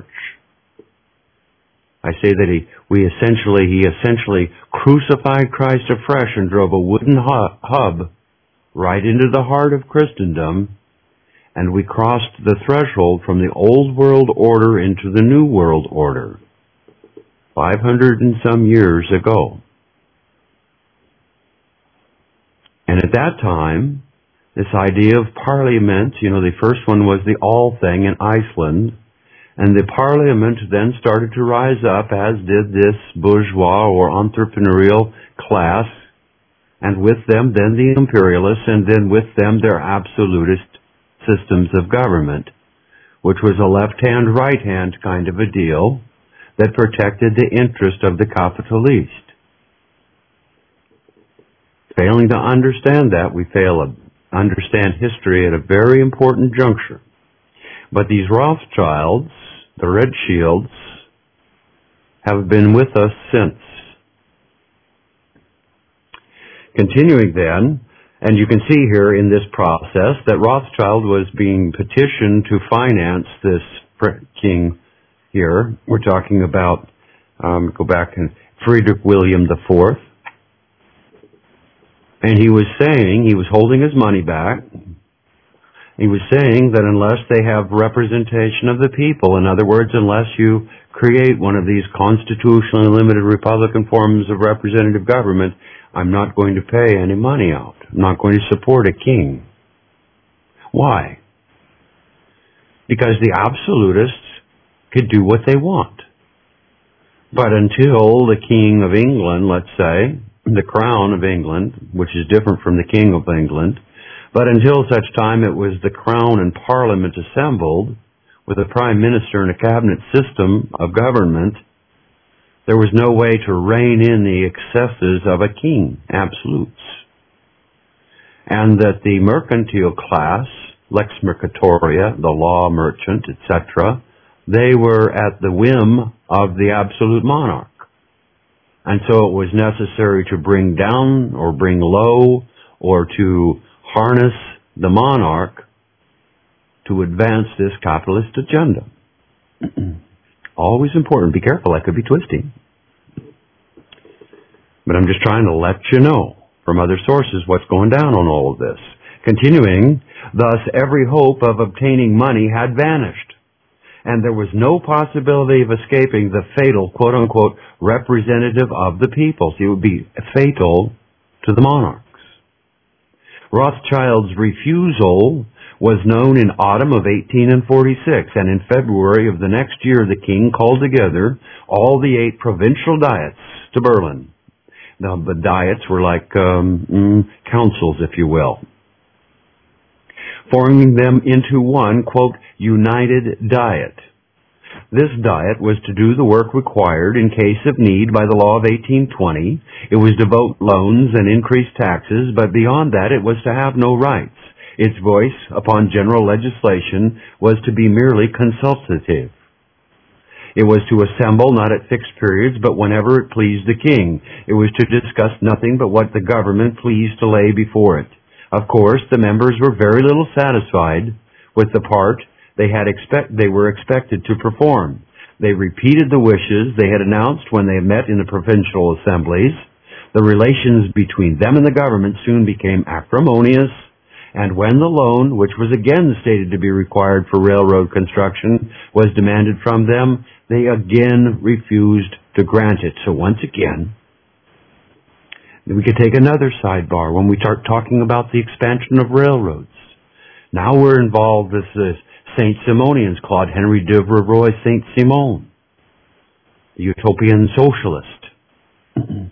Speaker 2: I say that he essentially crucified Christ afresh and drove a wooden hub right into the heart of Christendom, and we crossed the threshold from the old world order into the new world order 500 and some years ago. And at that time, this idea of parliament, the first one was the Althing in Iceland, and the parliament then started to rise up, as did this bourgeois or entrepreneurial class, and with them then the imperialists, and then with them their absolutist systems of government, which was a left-hand, right-hand kind of a deal that protected the interest of the capitalist. Failing to understand that, we fail to understand history at a very important juncture. But these Rothschilds, the Red Shields, have been with us since. Continuing then, and you can see here in this process that Rothschild was being petitioned to finance this king here. We're talking about, go back, and Friedrich William IV. And he was saying, he was holding his money back. He was saying that unless they have representation of the people, in other words, unless you create one of these constitutionally limited Republican forms of representative government, I'm not going to pay any money out. I'm not going to support a king. Why? Because the absolutists could do what they want. But until the King of England, let's say, the Crown of England, which is different from the King of England, but until such time it was the Crown and Parliament assembled with a Prime Minister and a cabinet system of government, there was no way to rein in the excesses of a king, absolutes. And that the mercantile class, lex mercatoria, the law merchant, etc., they were at the whim of the absolute monarch. And so it was necessary to bring down or bring low or to harness the monarch to advance this capitalist agenda. Always important. Be careful, that could be twisty. But I'm just trying to let you know from other sources what's going down on all of this. Continuing, thus every hope of obtaining money had vanished, and there was no possibility of escaping the fatal, quote-unquote, representative of the people. So it would be fatal to the monarchs. Rothschild's refusal was known in autumn of 1846, and in February of the next year the king called together all the 8 provincial diets to Berlin. The diets were like councils, if you will, forming them into one, quote, united diet. This diet was to do the work required in case of need by the law of 1820. It was to vote loans and increase taxes, but beyond that it was to have no rights. Its voice upon general legislation was to be merely consultative. It was to assemble not at fixed periods, but whenever it pleased the king. It was to discuss nothing but what the government pleased to lay before it. Of course, the members were very little satisfied with the part they were expected to perform. They repeated the wishes they had announced when they met in the provincial assemblies. The relations between them and the government soon became acrimonious, and when the loan, which was again stated to be required for railroad construction, was demanded from them, they again refused to grant it. So once again, we could take another sidebar when we start talking about the expansion of railroads. Now we're involved with this Saint-Simonians, Claude Henry de Villeroy Saint-Simon, the utopian socialist.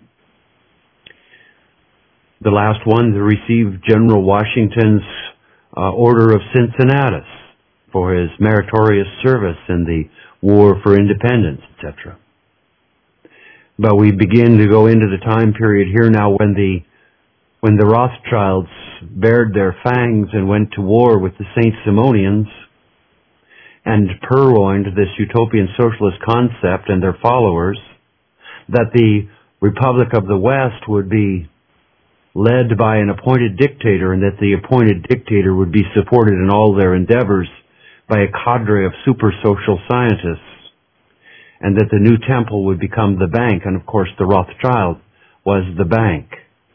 Speaker 2: The last one to receive General Washington's Order of Cincinnatus for his meritorious service in the War for Independence, etc. But we begin to go into the time period here now when the Rothschilds bared their fangs and went to war with the Saint-Simonians and purloined this utopian socialist concept and their followers, that the Republic of the West would be led by an appointed dictator, and that the appointed dictator would be supported in all their endeavors by a cadre of super social scientists, and that the new temple would become the bank, and of course the Rothschild was the bank.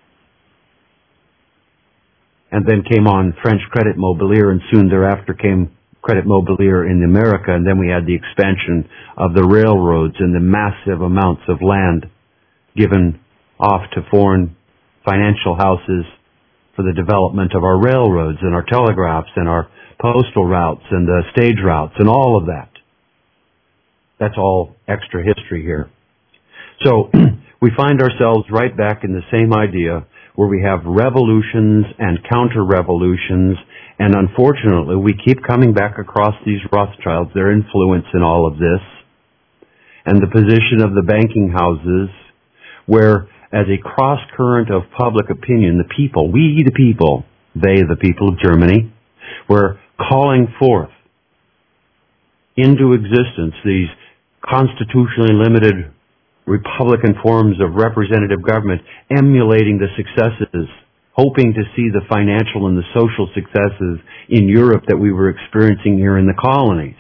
Speaker 2: And then came on French Credit Mobilier, and soon thereafter came Credit Mobilier in America, and then we had the expansion of the railroads and the massive amounts of land given off to foreign financial houses for the development of our railroads and our telegraphs and our postal routes and the stage routes and all of that. That's all extra history here. So we find ourselves right back in the same idea where we have revolutions and counter-revolutions, and unfortunately we keep coming back across these Rothschilds, their influence in all of this, and the position of the banking houses, where as a cross-current of public opinion, the people, we the people, they the people of Germany, were calling forth into existence these constitutionally limited Republican forms of representative government, emulating the successes, hoping to see the financial and the social successes in Europe that we were experiencing here in the colonies,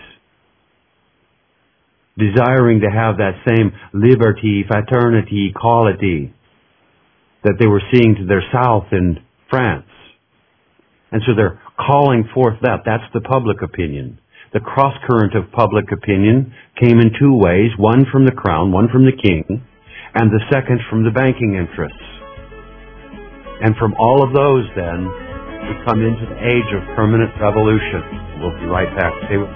Speaker 2: desiring to have that same liberty, fraternity, equality that they were seeing to their south in France. And so they're calling forth that. That's the public opinion. The cross-current of public opinion came in two ways, one from the crown, one from the king, and the second from the banking interests. And from all of those, then, we come into the age of permanent revolution. We'll be right back. Stay with us.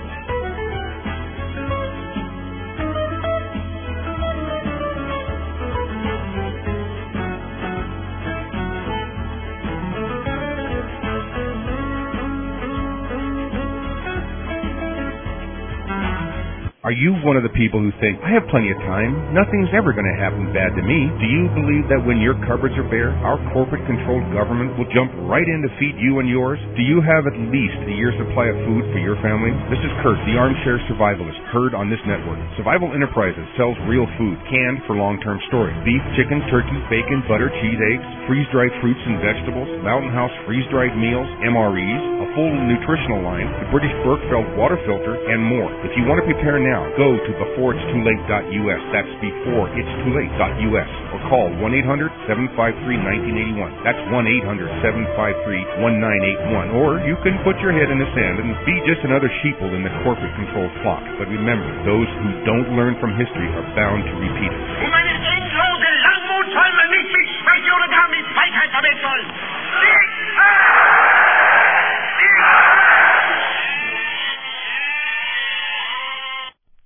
Speaker 6: Are you one of the people who think, I have plenty of time, nothing's ever going to happen bad to me? Do you believe that when your cupboards are bare, our corporate-controlled government will jump right in to feed you and yours? Do you have at least a year's supply of food for your family? This is Kurt, the armchair survivalist, heard on this network. Survival Enterprises sells real food, canned for long-term storage. Beef, chicken, turkey, bacon, butter, cheese, eggs, freeze-dried fruits and vegetables, Mountain House freeze-dried meals, MREs, a full nutritional line, the British Berkefeld water filter, and more. If you want to prepare now, go to beforeitstoolate.us. That's beforeitstoolate.us. Or call 1-800-753-1981. That's 1-800-753-1981. Or you can put your head in the sand and be just another sheeple in the corporate-controlled flock. But remember, those who don't learn from history are bound to repeat it.
Speaker 7: Um eine endlose Langmut soll man nicht mit Schwäche oder gar mit Feigheit verwechseln.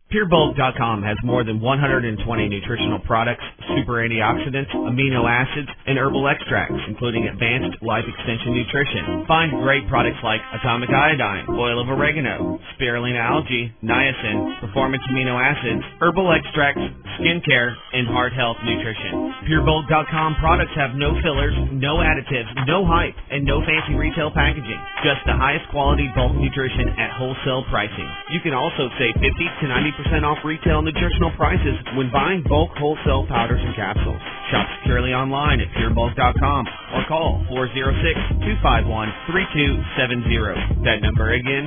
Speaker 8: PureBulk.com has more than 120 nutritional products, super antioxidants, amino acids, and herbal extracts, including advanced life extension nutrition. Find great products like atomic iodine, oil of oregano, spirulina algae, niacin, performance amino acids, herbal extracts, skincare, and heart health nutrition. PureBulk.com products have no fillers, no additives, no hype, and no fancy retail packaging. Just the highest quality bulk nutrition at wholesale pricing. You can also save 50 to 90% off retail nutritional prices when buying bulk wholesale powders and capsules. Shop securely online at purebulk.com or call 406-251-3270. That number again,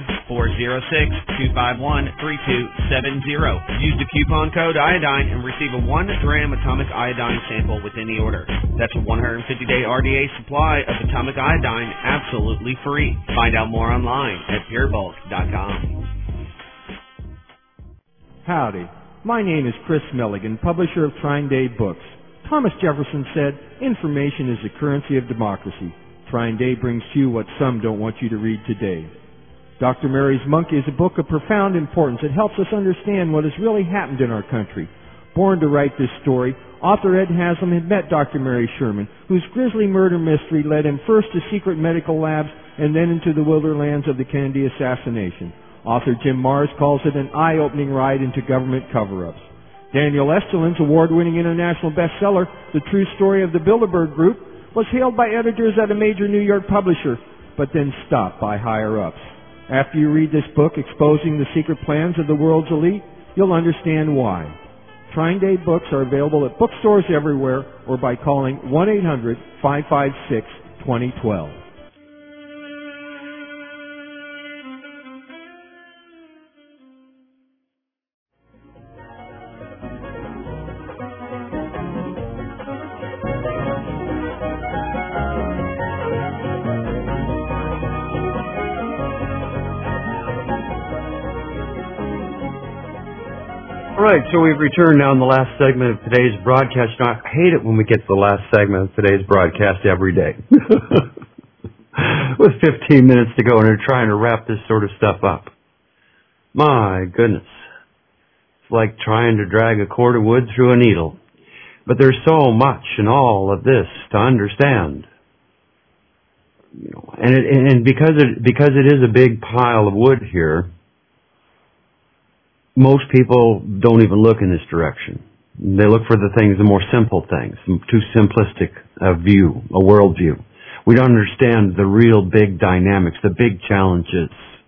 Speaker 8: 406-251-3270. Use the coupon code iodine and receive a 1-gram atomic iodine sample with any order. That's a 150-day RDA supply of atomic iodine absolutely free. Find out more online at purebulk.com.
Speaker 9: Howdy. My name is Chris Milligan, publisher of Trine Day Books. Thomas Jefferson said, information is the currency of democracy. Trine Day brings to you what some don't want you to read today. Dr. Mary's Monkey is a book of profound importance. It helps us understand what has really happened in our country. Born to write this story, author Ed Haslam had met Dr. Mary Sherman, whose grisly murder mystery led him first to secret medical labs and then into the wilderlands of the Kennedy assassination. Author Jim Marrs calls it an eye-opening ride into government cover-ups. Daniel Esterlin's award-winning international bestseller, The True Story of the Bilderberg Group, was hailed by editors at a major New York publisher, but then stopped by higher-ups. After you read this book exposing the secret plans of the world's elite, you'll understand why. Trine Day books are available at bookstores everywhere or by calling 1-800-556-2012.
Speaker 2: All right, so we've returned now in the last segment of today's broadcast. Now, I hate it when we get to the last segment of today's broadcast every day. With 15 minutes to go, and they're trying to wrap this sort of stuff up. My goodness. It's like trying to drag a cord of wood through a needle. But there's so much in all of this to understand. You know, and because it is a big pile of wood here, most people don't even look in this direction. They look for the things, the more simple things, too simplistic a view, a worldview. We don't understand the real big dynamics, the big challenges.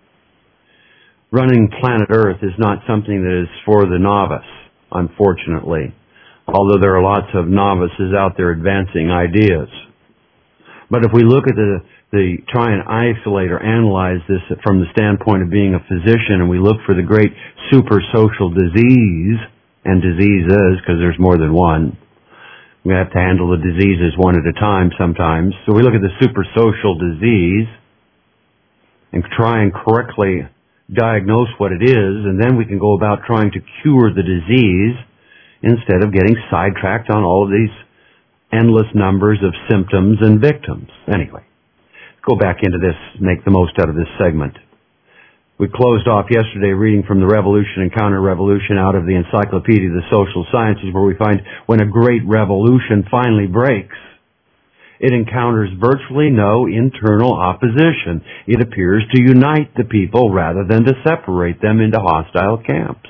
Speaker 2: Running planet Earth is not something that is for the novice, unfortunately, although there are lots of novices out there advancing ideas. But if we look at try and isolate or analyze this from the standpoint of being a physician, and we look for the great super social disease, and diseases, because there's more than one. We have to handle the diseases one at a time sometimes. So we look at the super social disease and try and correctly diagnose what it is, and then we can go about trying to cure the disease instead of getting sidetracked on all of these endless numbers of symptoms and victims. Anyway. Go back into this, make the most out of this segment. We closed off yesterday reading from the Revolution and Counter-Revolution out of the Encyclopedia of the Social Sciences, where we find when a great revolution finally breaks, it encounters virtually no internal opposition. It appears to unite the people rather than to separate them into hostile camps.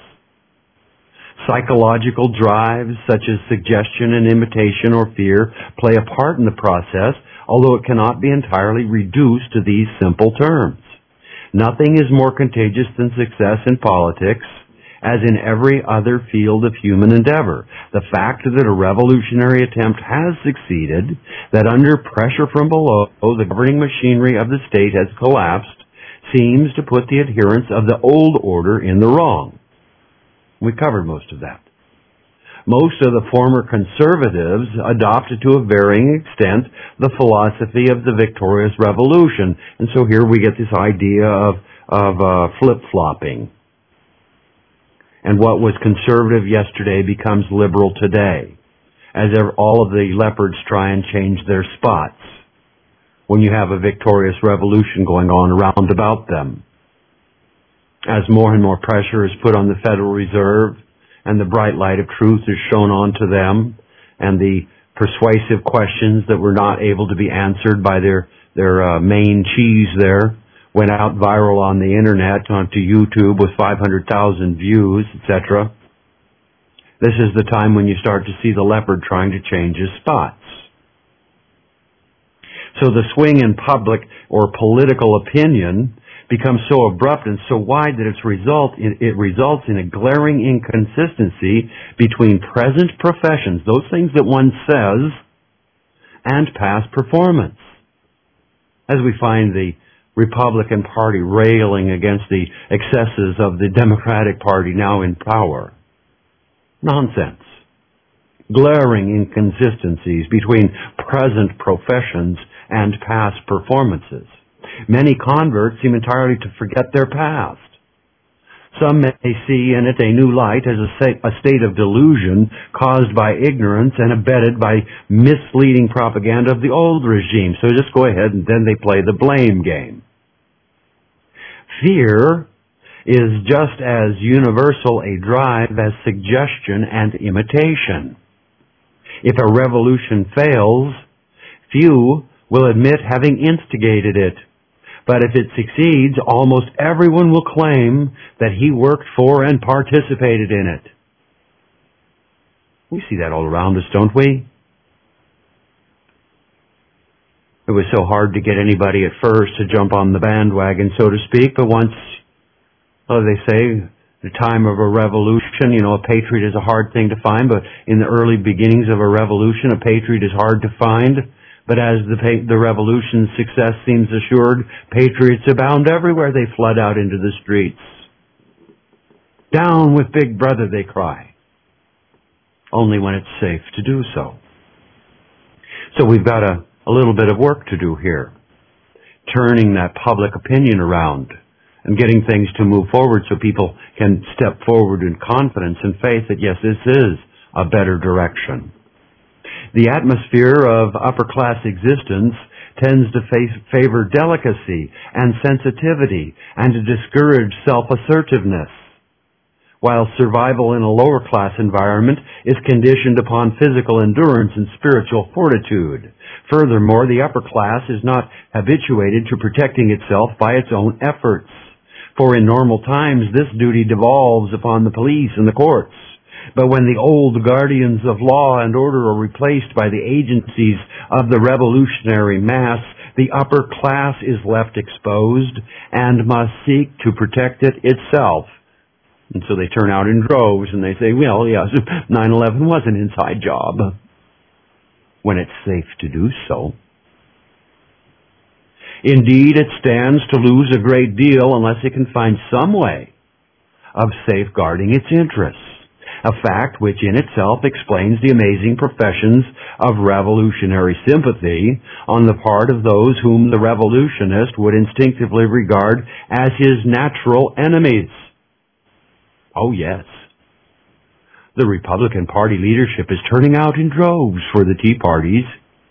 Speaker 2: Psychological drives such as suggestion and imitation or fear play a part in the process, although it cannot be entirely reduced to these simple terms. Nothing is more contagious than success in politics, as in every other field of human endeavor. The fact that a revolutionary attempt has succeeded, that under pressure from below, the governing machinery of the state has collapsed, seems to put the adherents of the old order in the wrong. We covered most of that. Most of the former conservatives adopted to a varying extent the philosophy of the victorious revolution. And so here we get this idea of flip-flopping. And what was conservative yesterday becomes liberal today, as all of the leopards try and change their spots when you have a victorious revolution going on around about them. as more and more pressure is put on the Federal Reserve and the bright light of truth is shown on to them, and the persuasive questions that were not able to be answered by their main cheese there went out viral on the internet, onto YouTube with 500,000 views, etc. This is the time when you start to see the leopard trying to change his spots. So the swing in public or political opinion becomes so abrupt and so wide that it results in a glaring inconsistency between present professions, those things that one says, and past performance. As we find the Republican Party railing against the excesses of the Democratic Party now in power. Nonsense. Glaring inconsistencies between present professions and past performances. Many converts seem entirely to forget their past. Some may see in it a new light as a state of delusion caused by ignorance and abetted by misleading propaganda of the old regime. So just go ahead and then they play the blame game. Fear is just as universal a drive as suggestion and imitation. If a revolution fails, few will admit having instigated it. But if it succeeds, almost everyone will claim that he worked for and participated in it. We see that all around us, don't we? It was so hard to get anybody at first to jump on the bandwagon, so to speak, but once, they say, the time of a revolution, a patriot is a hard thing to find, but in the early beginnings of a revolution, a patriot is hard to find. But as the revolution's success seems assured, patriots abound everywhere. They flood out into the streets. Down with Big Brother, they cry. Only when it's safe to do so. So we've got a little bit of work to do here. Turning that public opinion around and getting things to move forward so people can step forward in confidence and faith that, yes, this is a better direction. The atmosphere of upper-class existence tends to favor delicacy and sensitivity and to discourage self-assertiveness, while survival in a lower-class environment is conditioned upon physical endurance and spiritual fortitude. Furthermore, the upper class is not habituated to protecting itself by its own efforts, for in normal times this duty devolves upon the police and the courts. But when the old guardians of law and order are replaced by the agencies of the revolutionary mass, the upper class is left exposed and must seek to protect it itself. And so they turn out in droves and they say, well, yes, 9/11 was an inside job, when it's safe to do so. Indeed, it stands to lose a great deal unless it can find some way of safeguarding its interests. A fact which in itself explains the amazing professions of revolutionary sympathy on the part of those whom the revolutionist would instinctively regard as his natural enemies. Oh yes, the Republican Party leadership is turning out in droves for the Tea Parties.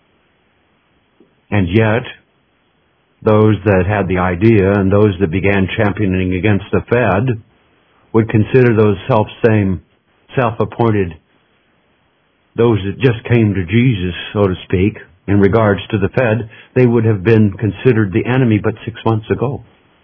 Speaker 2: And yet, those that had the idea and those that began championing against the Fed would consider those self-appointed, those that just came to Jesus, so to speak, in regards to the Fed, they would have been considered the enemy but 6 months ago.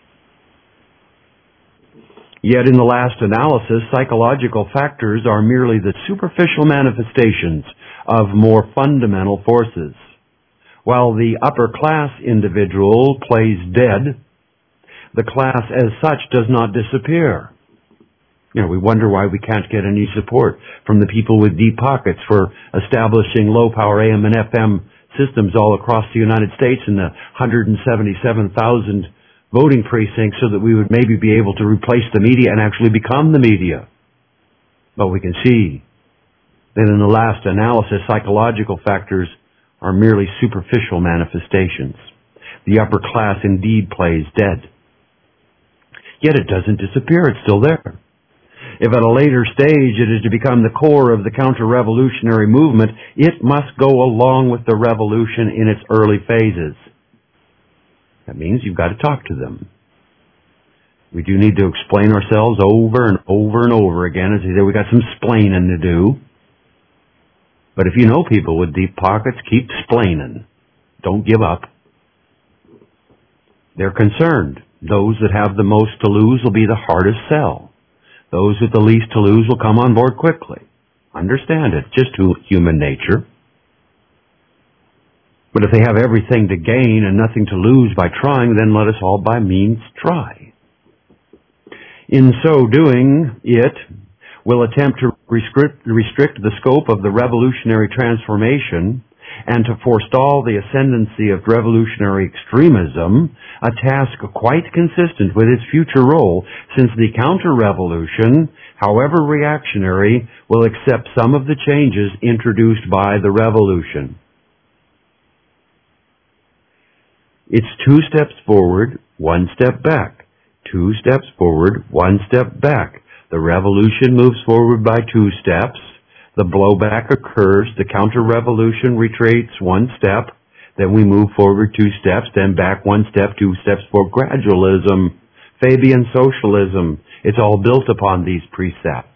Speaker 2: Yet in the last analysis, psychological factors are merely the superficial manifestations of more fundamental forces. While the upper class individual plays dead, the class as such does not disappear. We wonder why we can't get any support from the people with deep pockets for establishing low-power AM and FM systems all across the United States and the 177,000 voting precincts so that we would maybe be able to replace the media and actually become the media. But we can see that in the last analysis, psychological factors are merely superficial manifestations. The upper class indeed plays dead. Yet it doesn't disappear, it's still there. If at a later stage it is to become the core of the counter-revolutionary movement, it must go along with the revolution in its early phases. That means you've got to talk to them. We do need to explain ourselves over and over and over again. As I say, we got some splaining to do. But if you know people with deep pockets, keep splaining. Don't give up. They're concerned. Those that have the most to lose will be the hardest sell. Those with the least to lose will come on board quickly. Understand it. Just human nature. But if they have everything to gain and nothing to lose by trying, then let us all by means try. In so doing, it will attempt to restrict the scope of the revolutionary transformation and to forestall the ascendancy of revolutionary extremism, a task quite consistent with its future role, since the counter-revolution, however reactionary, will accept some of the changes introduced by the revolution. It's 2 steps forward, 1 step back. 2 steps forward, 1 step back. The revolution moves forward by 2 steps. The blowback occurs. The counter-revolution retreats 1 step. Then we move forward 2 steps, then back 1 step, 2 steps for gradualism, Fabian socialism. It's all built upon these precepts.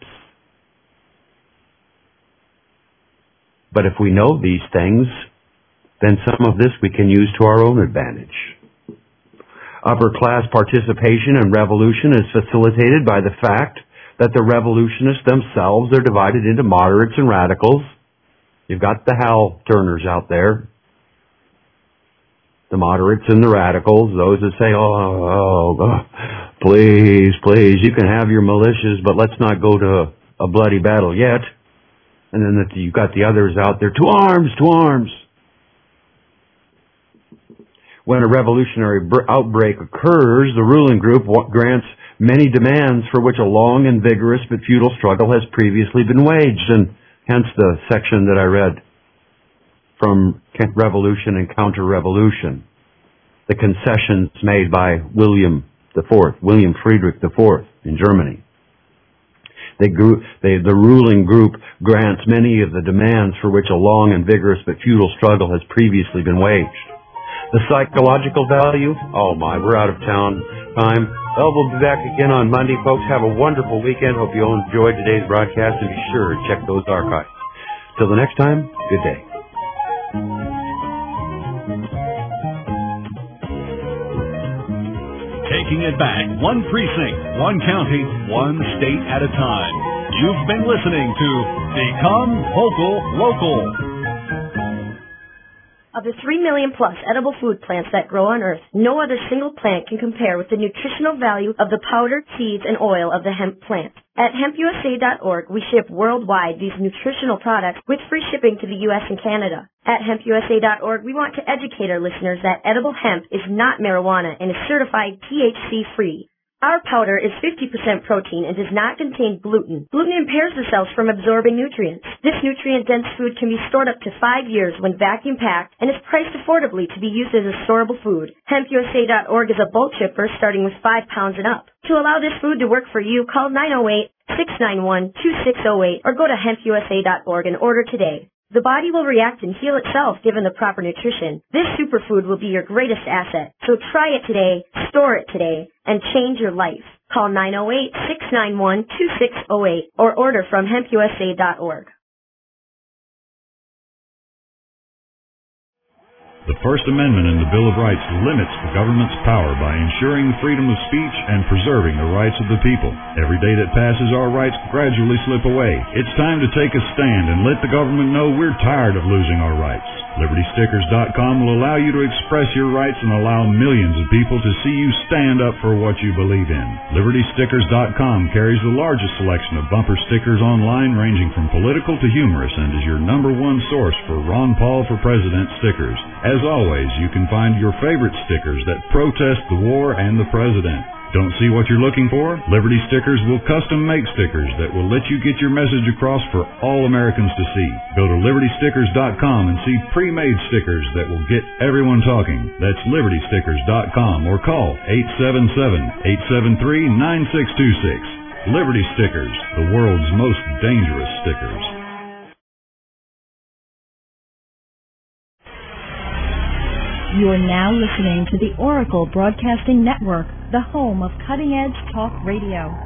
Speaker 2: But if we know these things, then some of this we can use to our own advantage. Upper class participation in revolution is facilitated by the fact that the revolutionists themselves are divided into moderates and radicals. You've got the Hal Turners out there, the moderates and the radicals, those that say, please, you can have your militias, but let's not go to a bloody battle yet. And then you've got the others out there, to arms, to arms. When a revolutionary outbreak occurs, the ruling group grants many demands for which a long and vigorous but futile struggle has previously been waged, and hence the section that I read from Revolution and Counter-Revolution. The concessions made by William Friedrich IV in Germany. The ruling group grants many of the demands for which a long and vigorous but futile struggle has previously been waged. The psychological value? Oh my, we're out of time. Well, we'll be back again on Monday, folks. Have a wonderful weekend. Hope you all enjoyed today's broadcast, and be sure to check those archives. Till the next time, good day.
Speaker 1: Taking it back, one precinct, one county, one state at a time. You've been listening to Become Vocal Local.
Speaker 12: Of the 3 million plus edible food plants that grow on Earth, no other single plant can compare with the nutritional value of the powder, seeds, and oil of the hemp plant. At hempusa.org, we ship worldwide these nutritional products with free shipping to the U.S. and Canada. At hempusa.org, we want to educate our listeners that edible hemp is not marijuana and is certified THC-free. Our powder is 50% protein and does not contain gluten. Gluten impairs the cells from absorbing nutrients. This nutrient-dense food can be stored up to 5 years when vacuum-packed and is priced affordably to be used as a storable food. HempUSA.org is a bulk shipper starting with 5 pounds and up. To allow this food to work for you, call 908-691-2608 or go to hempusa.org and order today. The body will react and heal itself given the proper nutrition. This superfood will be your greatest asset. So try it today, store it today, and change your life. Call 908-691-2608 or order from hempusa.org.
Speaker 13: The First Amendment in the Bill of Rights limits the government's power by ensuring the freedom of speech and preserving the rights of the people. Every day that passes, our rights gradually slip away. It's time to take a stand and let the government know we're tired of losing our rights. LibertyStickers.com will allow you to express your rights and allow millions of people to see you stand up for what you believe in. LibertyStickers.com carries the largest selection of bumper stickers online, ranging from political to humorous, and is your #1 source for Ron Paul for President stickers. As always, you can find your favorite stickers that protest the war and the president. Don't see what you're looking for? Liberty Stickers will custom make stickers that will let you get your message across for all Americans to see. Go to LibertyStickers.com and see pre-made stickers that will get everyone talking. That's LibertyStickers.com or call 877-873-9626. Liberty Stickers, the world's most dangerous stickers.
Speaker 17: You are now listening to the Oracle Broadcasting Network, the home of cutting-edge talk radio.